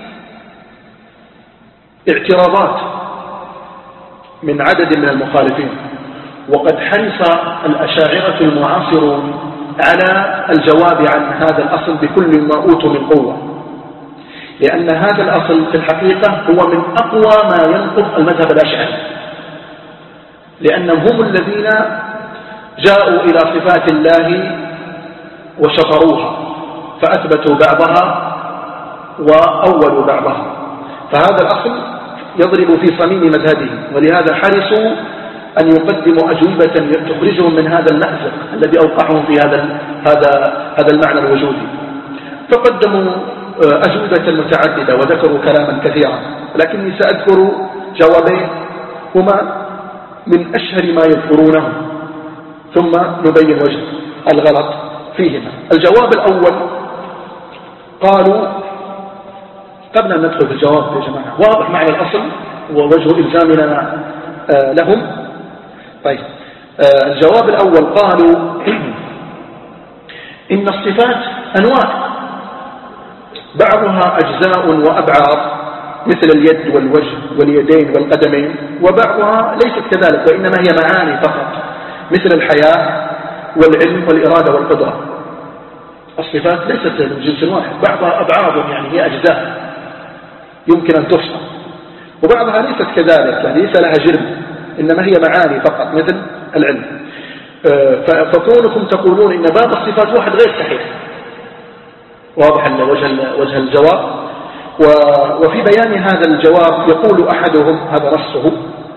اعتراضات من عدد من المخالفين، وقد حرص الأشاعرة المعاصرون على الجواب عن هذا الأصل بكل ما أوتوا من قوة، لأن هذا الأصل في الحقيقة هو من أقوى ما ينقض المذهب الأشعري، لأنهم هم الذين جاءوا إلى صفات الله وشطروها فأثبتوا بعضها وأولوا بعضها، فهذا الأصل يضرب في صميم مذهبه، ولهذا حرصوا أن يقدموا أجوبة تخرجهم من هذا المأزق الذي أوقعهم في هذا المعنى الوجودي. فقدموا أجوبة متعددة وذكروا كلاما كثيرا، لكني سأذكر جوابين هما من أشهر ما يذكرونه، ثم نبين وجه الغلط فيهما. الجواب الأول قالوا، قبل أن ندخل في الجواب يا جماعة واضح معنى الأصل ووجه إلزامنا لهم. طيب، الجواب الأول قالوا إن الصفات أنواع، بعضها أجزاء وأبعاد مثل اليد والوجه واليدين والقدمين، وبعضها ليست كذلك وإنما هي معاني فقط مثل الحياة والعلم والإرادة والقدرة. الصفات ليست من جنس واحد، بعضها أبعاد يعني هي أجزاء يمكن أن تفصل، وبعضها ليست كذلك يعني ليس لها جرم إنما هي معاني فقط مثل العلم. فكونكم تقولون إن باب الصفات واحد غير صحيح. واضح وجه الجواب. وفي بيان هذا الجواب يقول أحدهم، هذا نصه،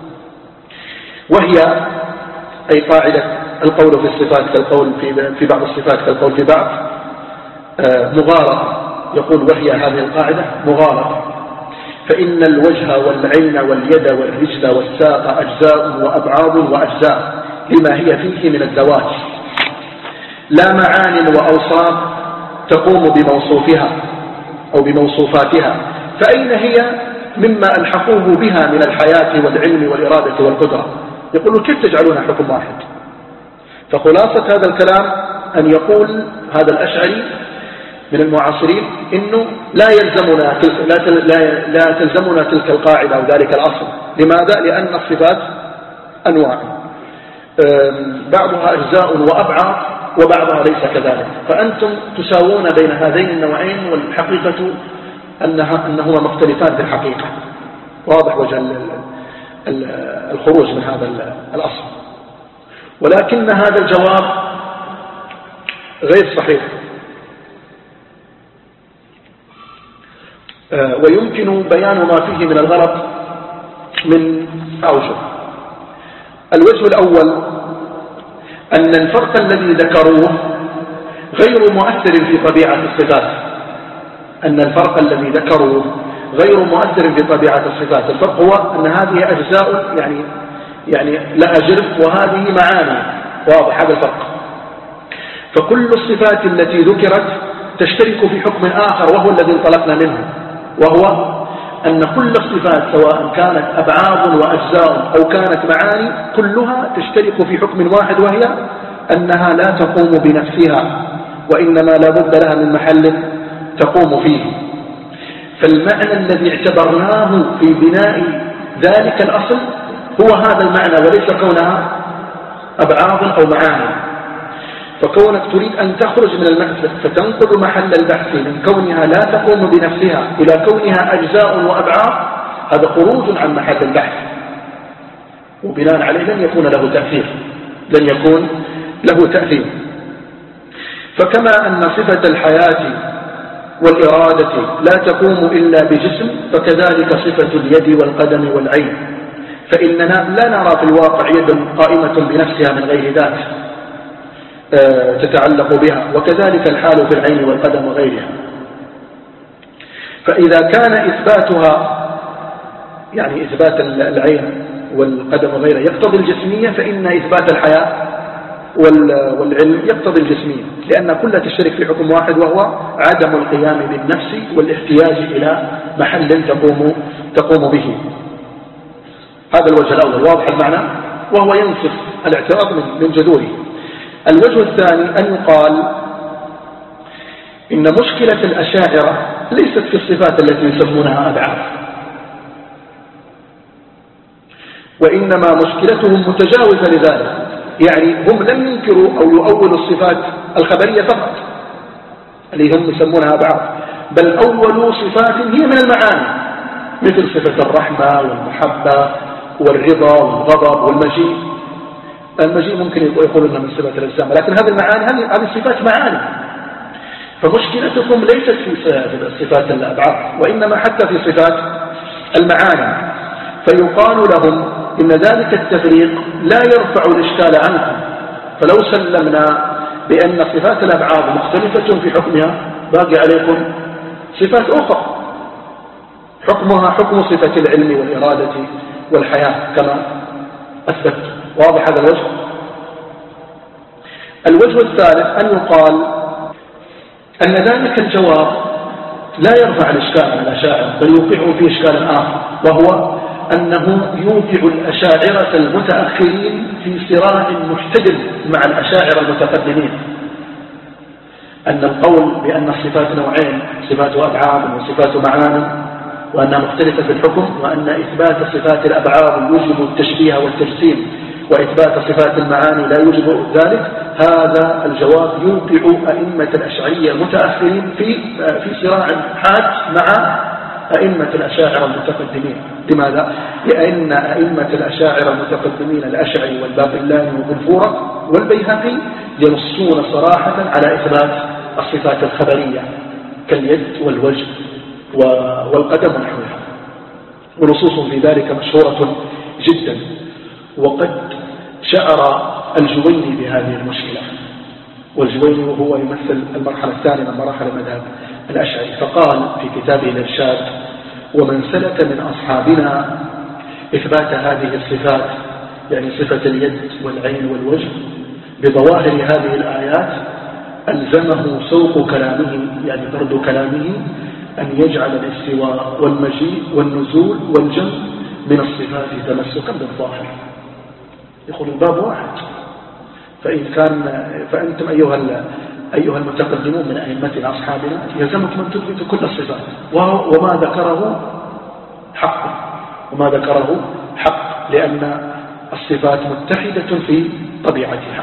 وهي أي قاعدة القول في الصفات كالقول في بعض الصفات كالقول في بعض، مغالطة. يقول وهي هذه القاعدة مغالطة، فإن الوجه والعين واليد والرجل والساق أجزاء وأبعاد وأجزاء لما هي فيه من الذوات، لا معان وأوصاف تقوم بموصوفها أو بموصوفاتها، فأين هي مما ألحقوه بها من الحياة والعلم والإرادة والقدرة؟ يقول كيف تجعلونها حكم واحد؟ فخلاصة هذا الكلام أن يقول هذا الأشعري من المعاصرين إنه لا تلزمنا تلك القاعدة أو ذلك الأصل. لماذا؟ لأن الصفات أنواع، بعضها أجزاء وأبعاد وبعضها ليس كذلك، فأنتم تساوون بين هذين النوعين، والحقيقة أنهما مختلفان في الحقيقة. واضح وجه الخروج من هذا الأصل. ولكن هذا الجواب غير صحيح، ويمكن بيان ما فيه من الغلط من أوجه. الوجه الأول أن الفرق الذي ذكروه غير مؤثر في طبيعة الصفات. أن الفرق الذي ذكروه غير مؤثر في طبيعة الصفات. الفرق هو أن هذه أجزاء يعني لها جرم وهذه معاني. واضح هذا الفرق. فكل الصفات التي ذكرت تشترك في حكم آخر وهو الذي انطلقنا منه، وهو أن كل الصفات سواء كانت أبعاد وأجزاء أو كانت معاني كلها تشترك في حكم واحد، وهي أنها لا تقوم بنفسها وإنما لا بد لها من محل تقوم فيه. فالمعنى الذي اعتبرناه في بناء ذلك الأصل هو هذا المعنى، وليس كونها أبعاد أو معاني. فكونك تريد أن تخرج من المأزق فتنقل محل البحث من كونها لا تقوم بنفسها إلى كونها أجزاء وأبعاد، هذا خروج عن محل البحث، وبناء عليه لن يكون له تأثير. فكما أن صفة الحياة والإرادة لا تقوم إلا بجسم، فكذلك صفة اليد والقدم والعين، فإننا لا نرى في الواقع يد قائمة بنفسها من غير ذات تتعلق بها، وكذلك الحال في العين والقدم وغيرها. فإذا كان إثباتها يعني إثبات العين والقدم وغيره يقتضي الجسمية، فإن إثبات الحياة والعلم يقتضي الجسمية، لأن كلها تشترك في حكم واحد، وهو عدم القيام بالنفس والاحتياج إلى محل تقوم به. هذا الوجه الأول واضح المعنى، وهو ينسخ الاعتراض من جذوره. الوجه الثاني أن يقال إن مشكلة الأشاعرة ليست في الصفات التي يسمونها أبعاد، وإنما مشكلتهم متجاوزة لذلك، يعني هم لم ينكروا أو يؤولوا الصفات الخبرية فقط اللي هم يسمونها أبعاد، بل أولوا صفات هي من المعاني، مثل صفة الرحمة والمحبة والرضا والغضب والمجيء. المجيء ممكن يقول إنه من صفات الأجسام، لكن هذه المعاني هذه الصفات معاني. فمشكلتكم ليست في صفات الأبعاد، وإنما حتى في صفات المعاني. فيقال لهم إن ذلك التفريق لا يرفع الإشكال عنكم، فلو سلمنا بأن صفات الأبعاد مختلفة في حكمها، باقي عليكم صفات أخرى حكمها حكم صفة العلم والإرادة والحياة كما أثبت. واضح هذا الوجه؟ الوجه الثالث أن يقال أن ذلك الجواب لا يرفع الإشكال عن الأشاعرة، بل يوقعه في إشكال آخر، وهو أنه يوقع الأشاعرة المتأخرين في صراع محتدم مع الأشاعرة المتقدمين. أن القول بأن الصفات نوعين، صفات أبعاد وصفات معاني، وأنها مختلفة في الحكم، وأن إثبات صفات الأبعاد يوجب التشبيه والتجسيم، وإثبات صفات المعاني لا يوجب ذلك، هذا الجواب يوقع أئمة الأشعرية المتأخرين في صراع حاد مع أئمة الأشاعرة المتقدمين. لماذا؟ لأن أئمة الأشاعرة المتقدمين الأشعري والباقلاني وابن فورق والبيهقي ينصون صراحة على إثبات الصفات الخبرية كاليد والوجه والقدم ونحوها، ونصوص في ذلك مشهورة جدا. وقد شعر الجويني بهذه المشكلة، والجويني وهو يمثل المرحلة الثانية من مراحل المذهب الأشعري، فقال في كتابه الإرشاد: ومن سلك من أصحابنا إثبات هذه الصفات، يعني صفة اليد والعين والوجه، بظواهر هذه الآيات، ألزمه سوق كلامه، يعني برد كلامه، أن يجعل الاستواء والمجيء والنزول والجمع من الصفات تمسكا بالظاهر. يقول الباب واحد، فأنتم أيها المتقدمون من أئمتنا أصحابنا يلزمكم أن تثبتوا كل الصفات، وما ذكره حق، لأن الصفات متحدة في طبيعتها.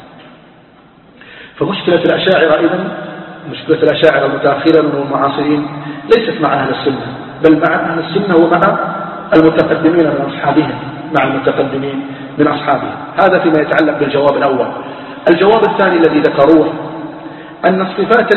فمشكلة الأشاعرة إذن، مشكلة الأشاعرة المتأخرين والمعاصرين ليست مع أهل السنة، بل مع أهل السنة ومع المتقدمين من أصحابهم، مع المتقدمين من أصحابهم. هذا فيما يتعلق بالجواب الأول. الجواب الثاني الذي ذكروه أن الصفات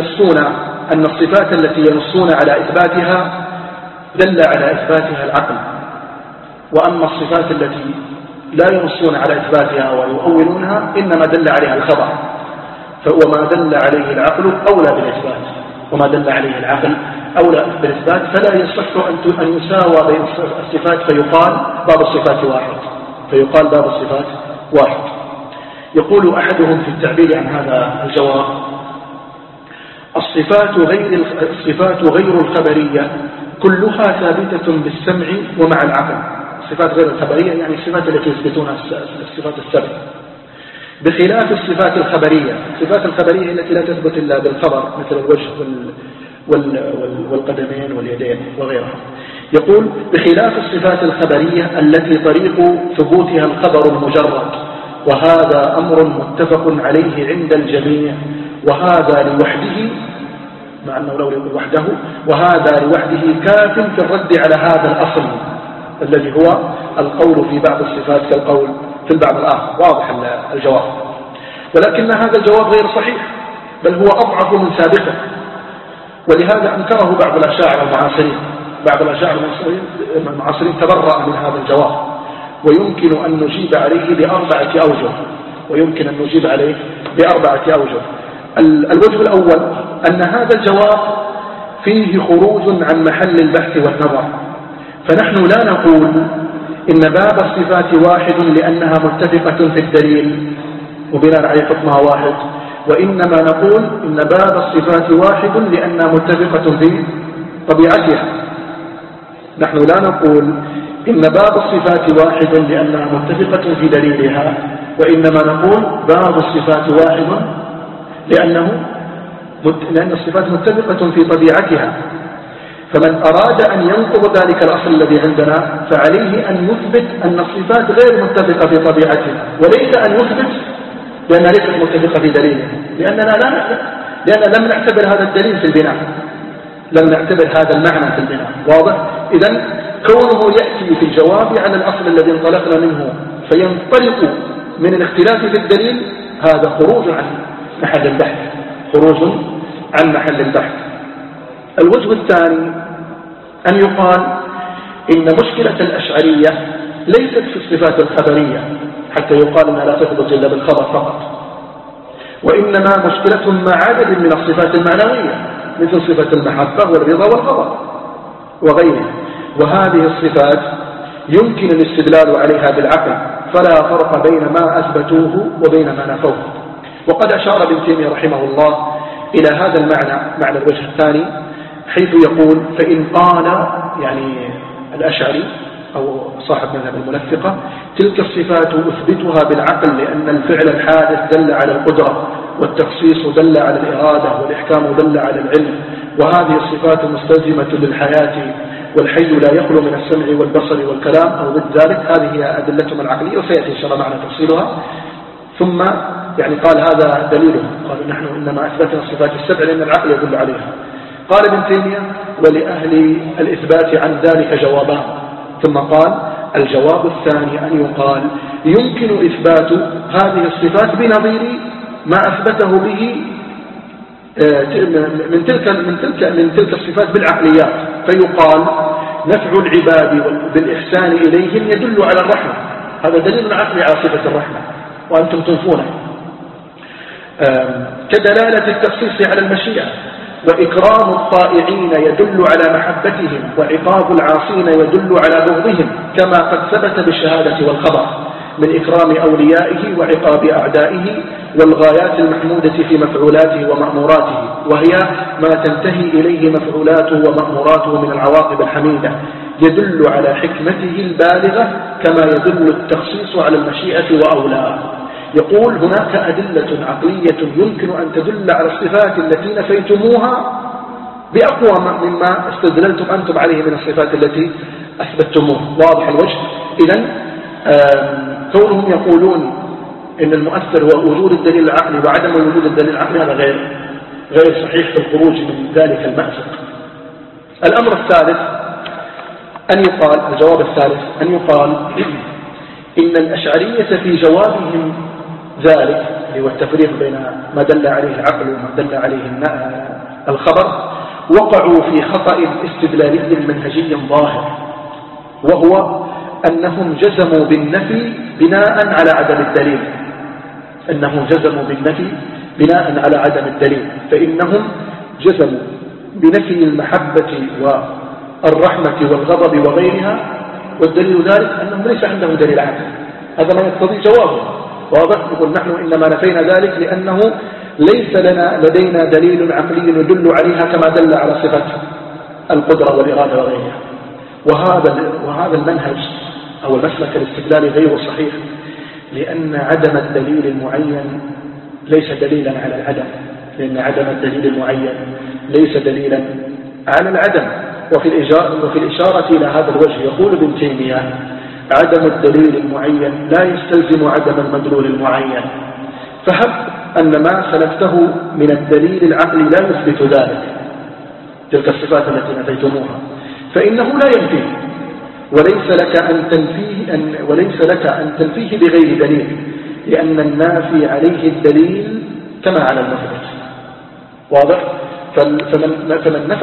التي ينصون على إثباتها دل على إثباتها العقل، وأما الصفات التي لا ينصون على إثباتها ويؤولونها إنما دل عليها الخبر، وما دل عليه العقل أولى بالإثبات، وما دل عليه العقل أولى بالإثبات، فلا يصح أن يساوى بين الصفات فيقال باب الصفات واحد. يقول أحدهم في التعبير عن هذا الجواب: الصفات غير الخبرية كلها ثابتة بالسمع ومع العقل. الصفات غير الخبرية يعني الصفات التي يثبتونها الصفات السبع، بخلاف الصفات الخبرية. الصفات الخبرية التي لا تثبت إلا بالخبر، مثل الوجه والقدمين واليدين وغيرها. يقول: بخلاف الصفات الخبرية التي طريق ثبوتها الخبر المجرد، وهذا أمر متفق عليه عند الجميع، وهذا لوحده، مع أنه لو يقول وحده، وهذا لوحده كاف في الرد على هذا الأصل الذي هو القول في بعض الصفات كالقول في البعض الآخر. واضح الجواب، ولكن هذا الجواب غير صحيح، بل هو أضعف من سابقه، ولهذا أنكره بعض الأشاعرة المعاصرين تبرأ من هذا الجواب، ويمكن أن نجيب عليه بأربعة أوجه. الوجه الأول أن هذا الجواب فيه خروج عن محل البحث والنظر. فنحن لا نقول إن باب الصفات واحد لأنها متفقة في الدليل وبناء عليه حكمها واحد، وإنما نقول إن باب الصفات واحد لأنها متفقة في طبيعتها. نحن لا نقول إن باب الصفات واحد لأنها متفقة في دليلها، وإنما نقول باب الصفات واحد لأن الصفات متفقة في طبيعتها. فمن أراد أن ينقض ذلك الأصل الذي عندنا فعليه أن يثبت أن الصفات غير متفقة في طبيعتها، وليس أن يثبت لأنها ليست متفقة في دليلها، لأننا لم نعتبر هذا الدليل في البناء، لم نعتبر هذا المعنى في البناء. واضح؟ إذن كونه يأتي في الجواب عن الأصل الذي انطلقنا منه فينطلق من الاختلاف في الدليل، هذا خروج عن محل البحث، خروج عن محل البحث. الوجه الثاني أن يقال إن مشكلة الأشعرية ليست في الصفات الخبرية حتى يقال أنها لا تثبت إلا بالخبر فقط، وإنما مشكلة مع عدد من الصفات المعنوية مثل صفة المحبة والرضا والغضب وغيرها، وهذه الصفات يمكن الاستدلال عليها بالعقل، فلا فرق بين ما أثبتوه وبين ما نفوه. وقد أشار ابن تيمية رحمه الله إلى هذا المعنى، معنى الوجه الثاني، حيث يقول فإن قال يعني الأشعري أو صاحب مذهب المنفقة تلك الصفات أثبتها بالعقل لأن الفعل الحادث دل على القدرة، والتخصيص دل على الإرادة، والإحكام دل على العلم، وهذه الصفات مستلزمة للحياة، والحي لا يخلو من السمع والبصر والكلام أو ضد ذلك. هذه هي أدلتهم العقلية وسيأتي إن شاء الله معنا تفصيلها. ثم يعني قال هذا دليله، قالوا نحن إنما أثبتنا الصفات السبع لأن العقل يدل عليها. قال ابن تيمية ولأهل الإثبات عن ذلك جوابان، ثم قال الجواب الثاني أن يقال يمكن إثبات هذه الصفات بنظير ما أثبته به من تلك الصفات بالعقليات، فيقال نفع العباد بالإحسان إليهم يدل على الرحمة، هذا دليل عقلي على صفة الرحمة وأنتم تنفونه، كدلالة التخصيص على المشيئة، وإكرام الطائعين يدل على محبتهم، وعقاب العاصين يدل على بغضهم، كما قد ثبت بالشهادة والخبر من إكرام أوليائه وعقاب أعدائه، والغايات المحمودة في مفعولاته ومأموراته، وهي ما تنتهي إليه مفعولاته ومأموراته من العواقب الحميدة، يدل على حكمته البالغة، كما يدل التخصيص على المشيئة وأولاه. يقول هناك أدلة عقلية يمكن أن تدل على الصفات التي نفيتموها بأقوى مما استدللتم أنتم عليه من الصفات التي أثبتموها. واضح الوجه؟ إذن كونهم يقولون إن المؤثر هو وجود الدليل العقلي وعدم وجود الدليل العقلي، هذا غير صحيح في الخروج من ذلك المأزق. الأمر الثالث أن يقال، الجواب الثالث أن يقال إن الأشعرية في جوابهم ذلك هو التفريق بين ما دل عليه العقل وما دل عليه الخبر، وقعوا في خطأ استدلالي منهجي ظاهر، وهو أنهم جزموا بالنفي بناء على عدم الدليل، أنهم جزموا بالنفي بناء على عدم الدليل، فإنهم جزموا بنفي المحبة والرحمة والغضب وغيرها، والدليل ذلك أنهم ليس عندهم دليل عقلي، هذا ما يقتضي جوابه. واضح؟ نقول نحن إنما نفينا ذلك لأنه ليس لدينا دليل عقلي يدل عليها كما دل على صفة القدرة والإرادة وغيرها. وهذا المنهج أو المسلك الاستدلالي غير صحيح، لأن عدم الدليل المعين ليس دليلا على العدم، لأن عدم الدليل المعين ليس دليلا على العدم. وفي الإشارة إلى هذا الوجه يقول ابن تيمية عدم الدليل المعين لا يستلزم عدم المدلول المعين، فهب أن ما سلكته من الدليل العقلي لا يثبت ذلك، تلك الصفات التي نفيتموها، فإنه لا ينفيه، وليس لك أن تنفيه بغير دليل، لأن النافي عليه الدليل كما على المثبت. واضح؟ فمن نفى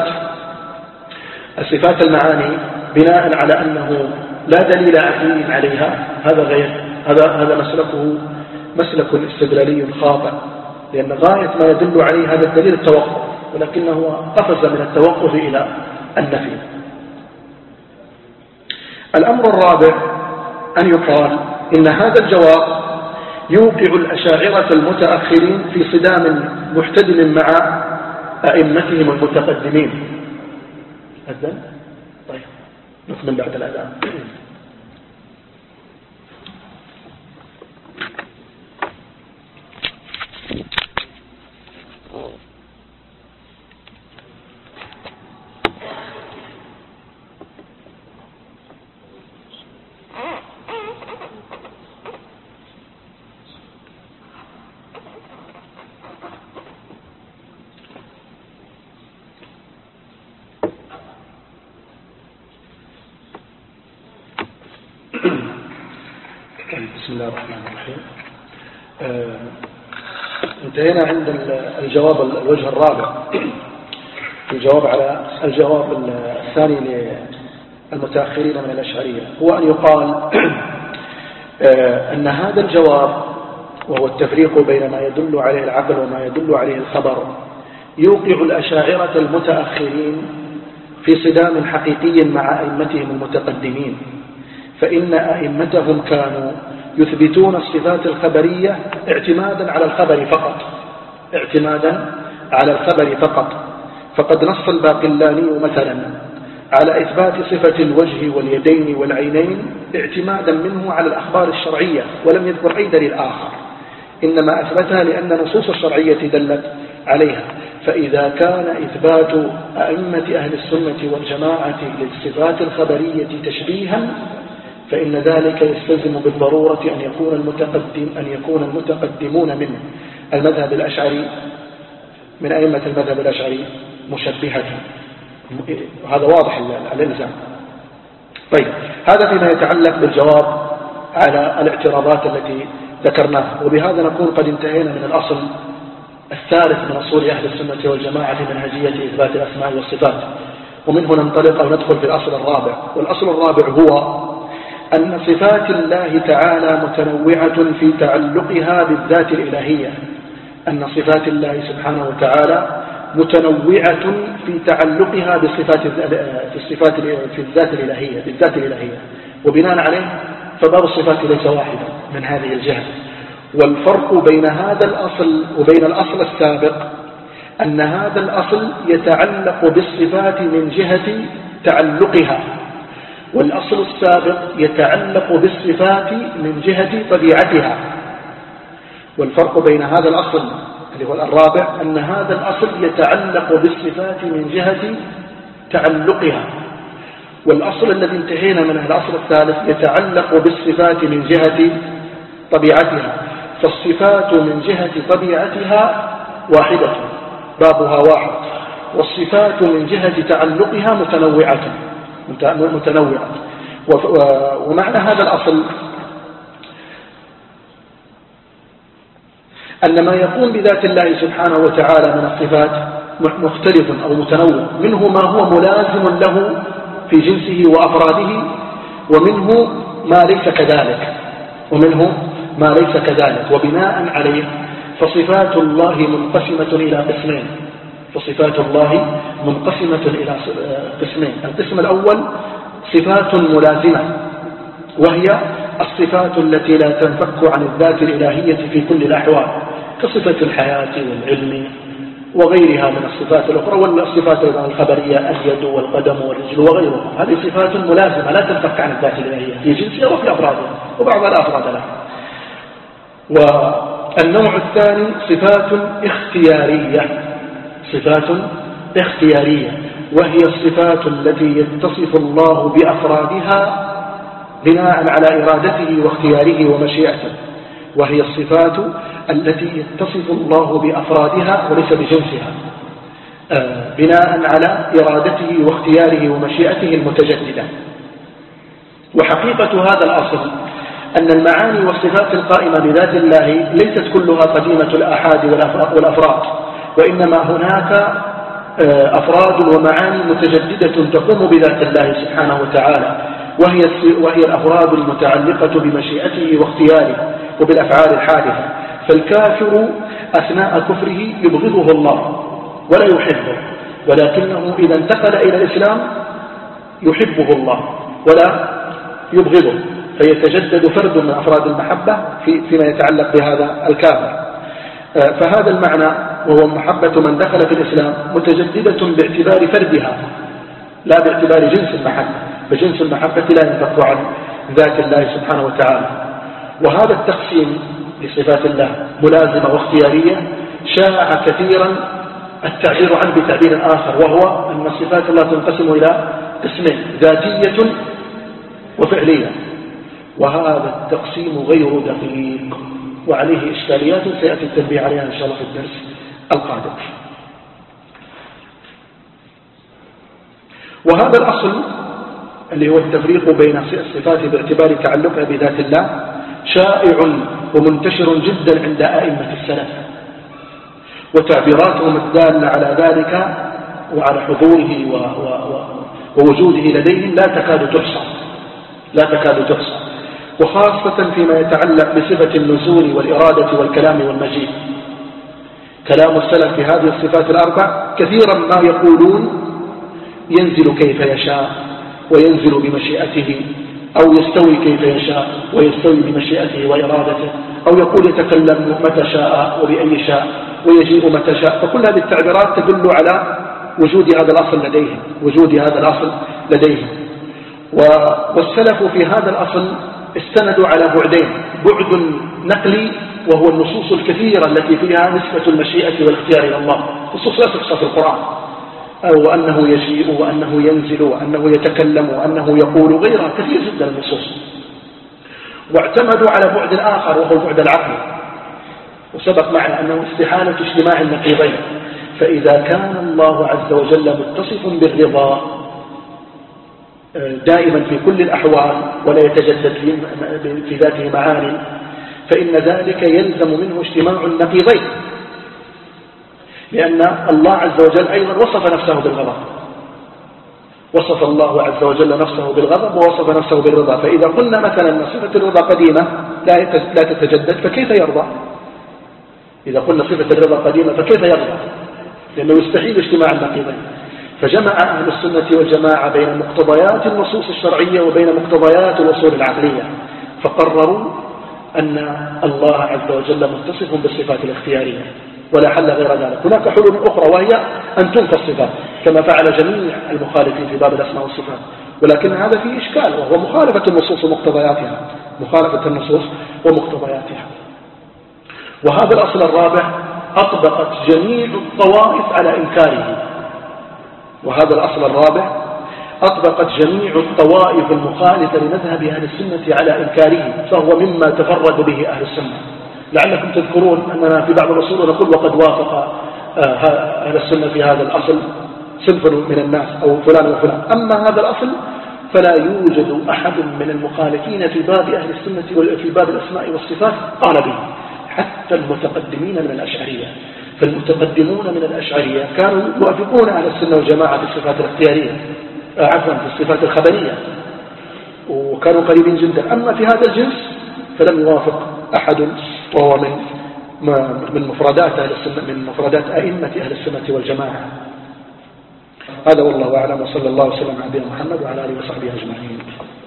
الصفات المعاني بناء على أنه لا دليل عقلي عليها، هذا مسلك استدلالي خاطئ، لأن غاية ما يدل عليه هذا الدليل التوقف، ولكنه قفز من التوقف إلى النفي. الأمر الرابع أن يقال إن هذا الجواب يوقع الأشاعرة المتأخرين في صدام محتدم مع أئمتهم المتقدمين. أذن؟ طيب نكمل بعد الأذان. بسم الله الرحمن الرحيم. انتهينا عند الجواب الوجه الرابع، الجواب على الجواب الثاني للمتأخرين من الأشعرية، هو أن يقال أن هذا الجواب وهو التفريق بين ما يدل عليه العقل وما يدل عليه الخبر يوقع الأشاعرة المتأخرين في صدام حقيقي مع أئمتهم المتقدمين، فإن أئمتهم كانوا يثبتون الصفات الخبرية اعتمادا على الخبر فقط، فقد نص الباقلاني مثلا على إثبات صفة الوجه واليدين والعينين اعتمادا منه على الأخبار الشرعية، ولم يذكر أي دليل آخر، إنما أثبتها لأن نصوص الشرعية دلت عليها. فإذا كان إثبات أئمة أهل السنة والجماعة للصفات الخبرية تشبيها، فإن ذلك يستلزم بالضرورة أن يكون المتقدمون من المذهب الأشعري من أئمة المذهب الأشعري مشبهة. هذا واضح الإلزام. طيب، هذا فيما يتعلق بالجواب على الاعتراضات التي ذكرناها، وبهذا نكون قد انتهينا من الأصل الثالث من أصول أهل السنة والجماعة في منهجية إثبات الأسماء والصفات، ومنه ننطلق أو ندخل في الأصل الرابع. والأصل الرابع هو أن صفات الله تعالى متنوعة في تعلقها بالذات الإلهية، أن صفات الله سبحانه وتعالى متنوعة في تعلقها في الذات الإلهية، وبناء عليه فباب الصفات ليس واحدا من هذه الجهة. والفرق بين هذا الأصل وبين الأصل السابق أن هذا الأصل يتعلق بالصفات من جهة تعلقها، والأصل السابق يتعلق بالصفات من جهة طبيعتها. والفرق بين هذا الأصل اللي هو الرابع أن هذا الأصل يتعلق بالصفات من جهة تعلقها، والأصل الذي انتهينا منه الأصل الثالث يتعلق بالصفات من جهة طبيعتها. فالصفات من جهة طبيعتها واحدة، بابها واحد، والصفات من جهة تعلقها متنوعة. ومعنى هذا الأصل أن ما يقوم بذات الله سبحانه وتعالى من الصفات مختلف أو متنوع، منه ما هو ملازم له في جنسه وأفراده، ومنه ما ليس كذلك، وبناء عليه فصفات الله منقسمة إلى قسمين. القسم الأول صفات ملازمة، وهي الصفات التي لا تنفك عن الذات الإلهية في كل الأحوال، كصفة الحياة والعلم وغيرها من الصفات الأخرى، والصفات الخبرية اليد والقدم والرجل وغيرها. هذه صفات ملازمة لا تنفك عن الذات الإلهية في جنسها وفي أفرادها، وبعضها لا أفراد لها. والنوع الثاني صفات اختيارية، وهي الصفات التي يتصف الله بأفرادها بناء على إرادته واختياره ومشيئته، وهي الصفات التي يتصف الله بأفرادها وليس بجنسها بناء على إرادته واختياره ومشيئته المتجددة. وحقيقة هذا الأصل أن المعاني والصفات القائمة بذات الله ليست كلها قديمة الآحاد والأفراد، وإنما هناك أفراد ومعاني متجددة تقوم بذات الله سبحانه وتعالى، وهي الأفراد المتعلقة بمشيئته واختياره وبالأفعال الحادثة. فالكافر أثناء كفره يبغضه الله ولا يحبه، ولكنه إذا انتقل إلى الإسلام يحبه الله ولا يبغضه، فيتجدد فرد من أفراد المحبة فيما يتعلق بهذا الكافر. فهذا المعنى وهو محبة من دخل في الإسلام متجددة باعتبار فردها لا باعتبار جنس المحبة، فجنس المحبة لا ينفك عن ذات الله سبحانه وتعالى. وهذا التقسيم لصفات الله ملازمة واختيارية شاع كثيرا التعبير عنه بتعبير آخر، وهو أن صفات الله تنقسم إلى قسمين: ذاتية وفعلية. وهذا التقسيم غير دقيق وعليه إشكاليات سيأتي التنبيه عليها إن شاء الله في الدرس القادم. وهذا الأصل اللي هو التفريق بين الصفات باعتبار تعلقها بذات الله شائع ومنتشر جدا عند أئمة السلف، وتعبيراتهم الدالة على ذلك وعلى حضوره ووجوده لديهم لا تكاد تحصى، وخاصة فيما يتعلق بصفة النزول والإرادة والكلام والمجيء. كلام السلف في هذه الصفات الأربع كثيرا ما يقولون ينزل كيف يشاء وينزل بمشيئته، أو يستوي كيف يشاء ويستوي بمشيئته وإرادته، أو يقول يتكلم متى شاء وبأي شاء ويجيء متى شاء. فكل هذه التعبيرات تدل على وجود هذا الأصل لديهم. والسلف في هذا الأصل استندوا على بعدين: بعد نقلي وهو النصوص الكثيرة التي فيها نسبة المشيئة والاختيار إلى الله، نصوص لا تحصى في القرآن، أو أنه يجيء وأنه ينزل وأنه يتكلم وأنه يقول غيرها، كثير جدا النصوص. واعتمدوا على بعد آخر وهو بعد العقل، وسبق معنا أنه استحالة اجتماع النقيضين. فإذا كان الله عز وجل متصف بالرضا دائما في كل الأحوال ولا يتجدد في ذاته معاني، فإن ذلك يلزم منه اجتماع النقيضين، لأن الله عز وجل أيضا وصف نفسه بالغضب، وصف الله عز وجل نفسه بالغضب ووصف نفسه بالرضا. فإذا قلنا مثلا أن صفة الرضا قديمة لا تتجدد، فكيف يرضى؟ إذا قلنا صفة الرضا قديمة فكيف يرضى؟ لأنه يستحيل اجتماع النقيضين. فجمع أهل السنة والجماعة بين مقتضيات النصوص الشرعية وبين مقتضيات الأصول العقلية، فقرروا أن الله عز وجل متصف بالصفات الاختيارية ولا حل غير ذلك. هناك حلول أخرى وهي أن تنفى الصفات كما فعل جميع المخالفين في باب الأسماء والصفات، ولكن هذا فيه إشكال، وهو مخالفة النصوص ومقتضياتها. وهذا الأصل الرابع أطبقت جميع الطوائف على إنكاره. المخالفة لمذهب أهل السنة على إنكاره، فهو مما تفرد به أهل السنة. لعلكم تذكرون أننا في بعض الأصول نقول وقد وافق أهل السنة في هذا الأصل صنف من الناس أو فلان وفلان. أما هذا الأصل فلا يوجد أحد من المخالفين في باب أهل السنة في باب الأسماء والصفات قال به، حتى المتقدمين من الأشعرية. فالمتقدمون من الأشعرية كانوا يوافقون أهل السنة والجماعة في الصفات الاختيارية، في الصفات الخبرية، وكانوا قريبين جدا. أما في هذا الجنس فلم يوافق أحد، وهو من مفردات أهل السنة، من مفردات أئمة أهل السنة والجماعة. هذا والله أعلم، وصلى الله وسلم على نبينا محمد وعلى آله وصحبه أجمعين.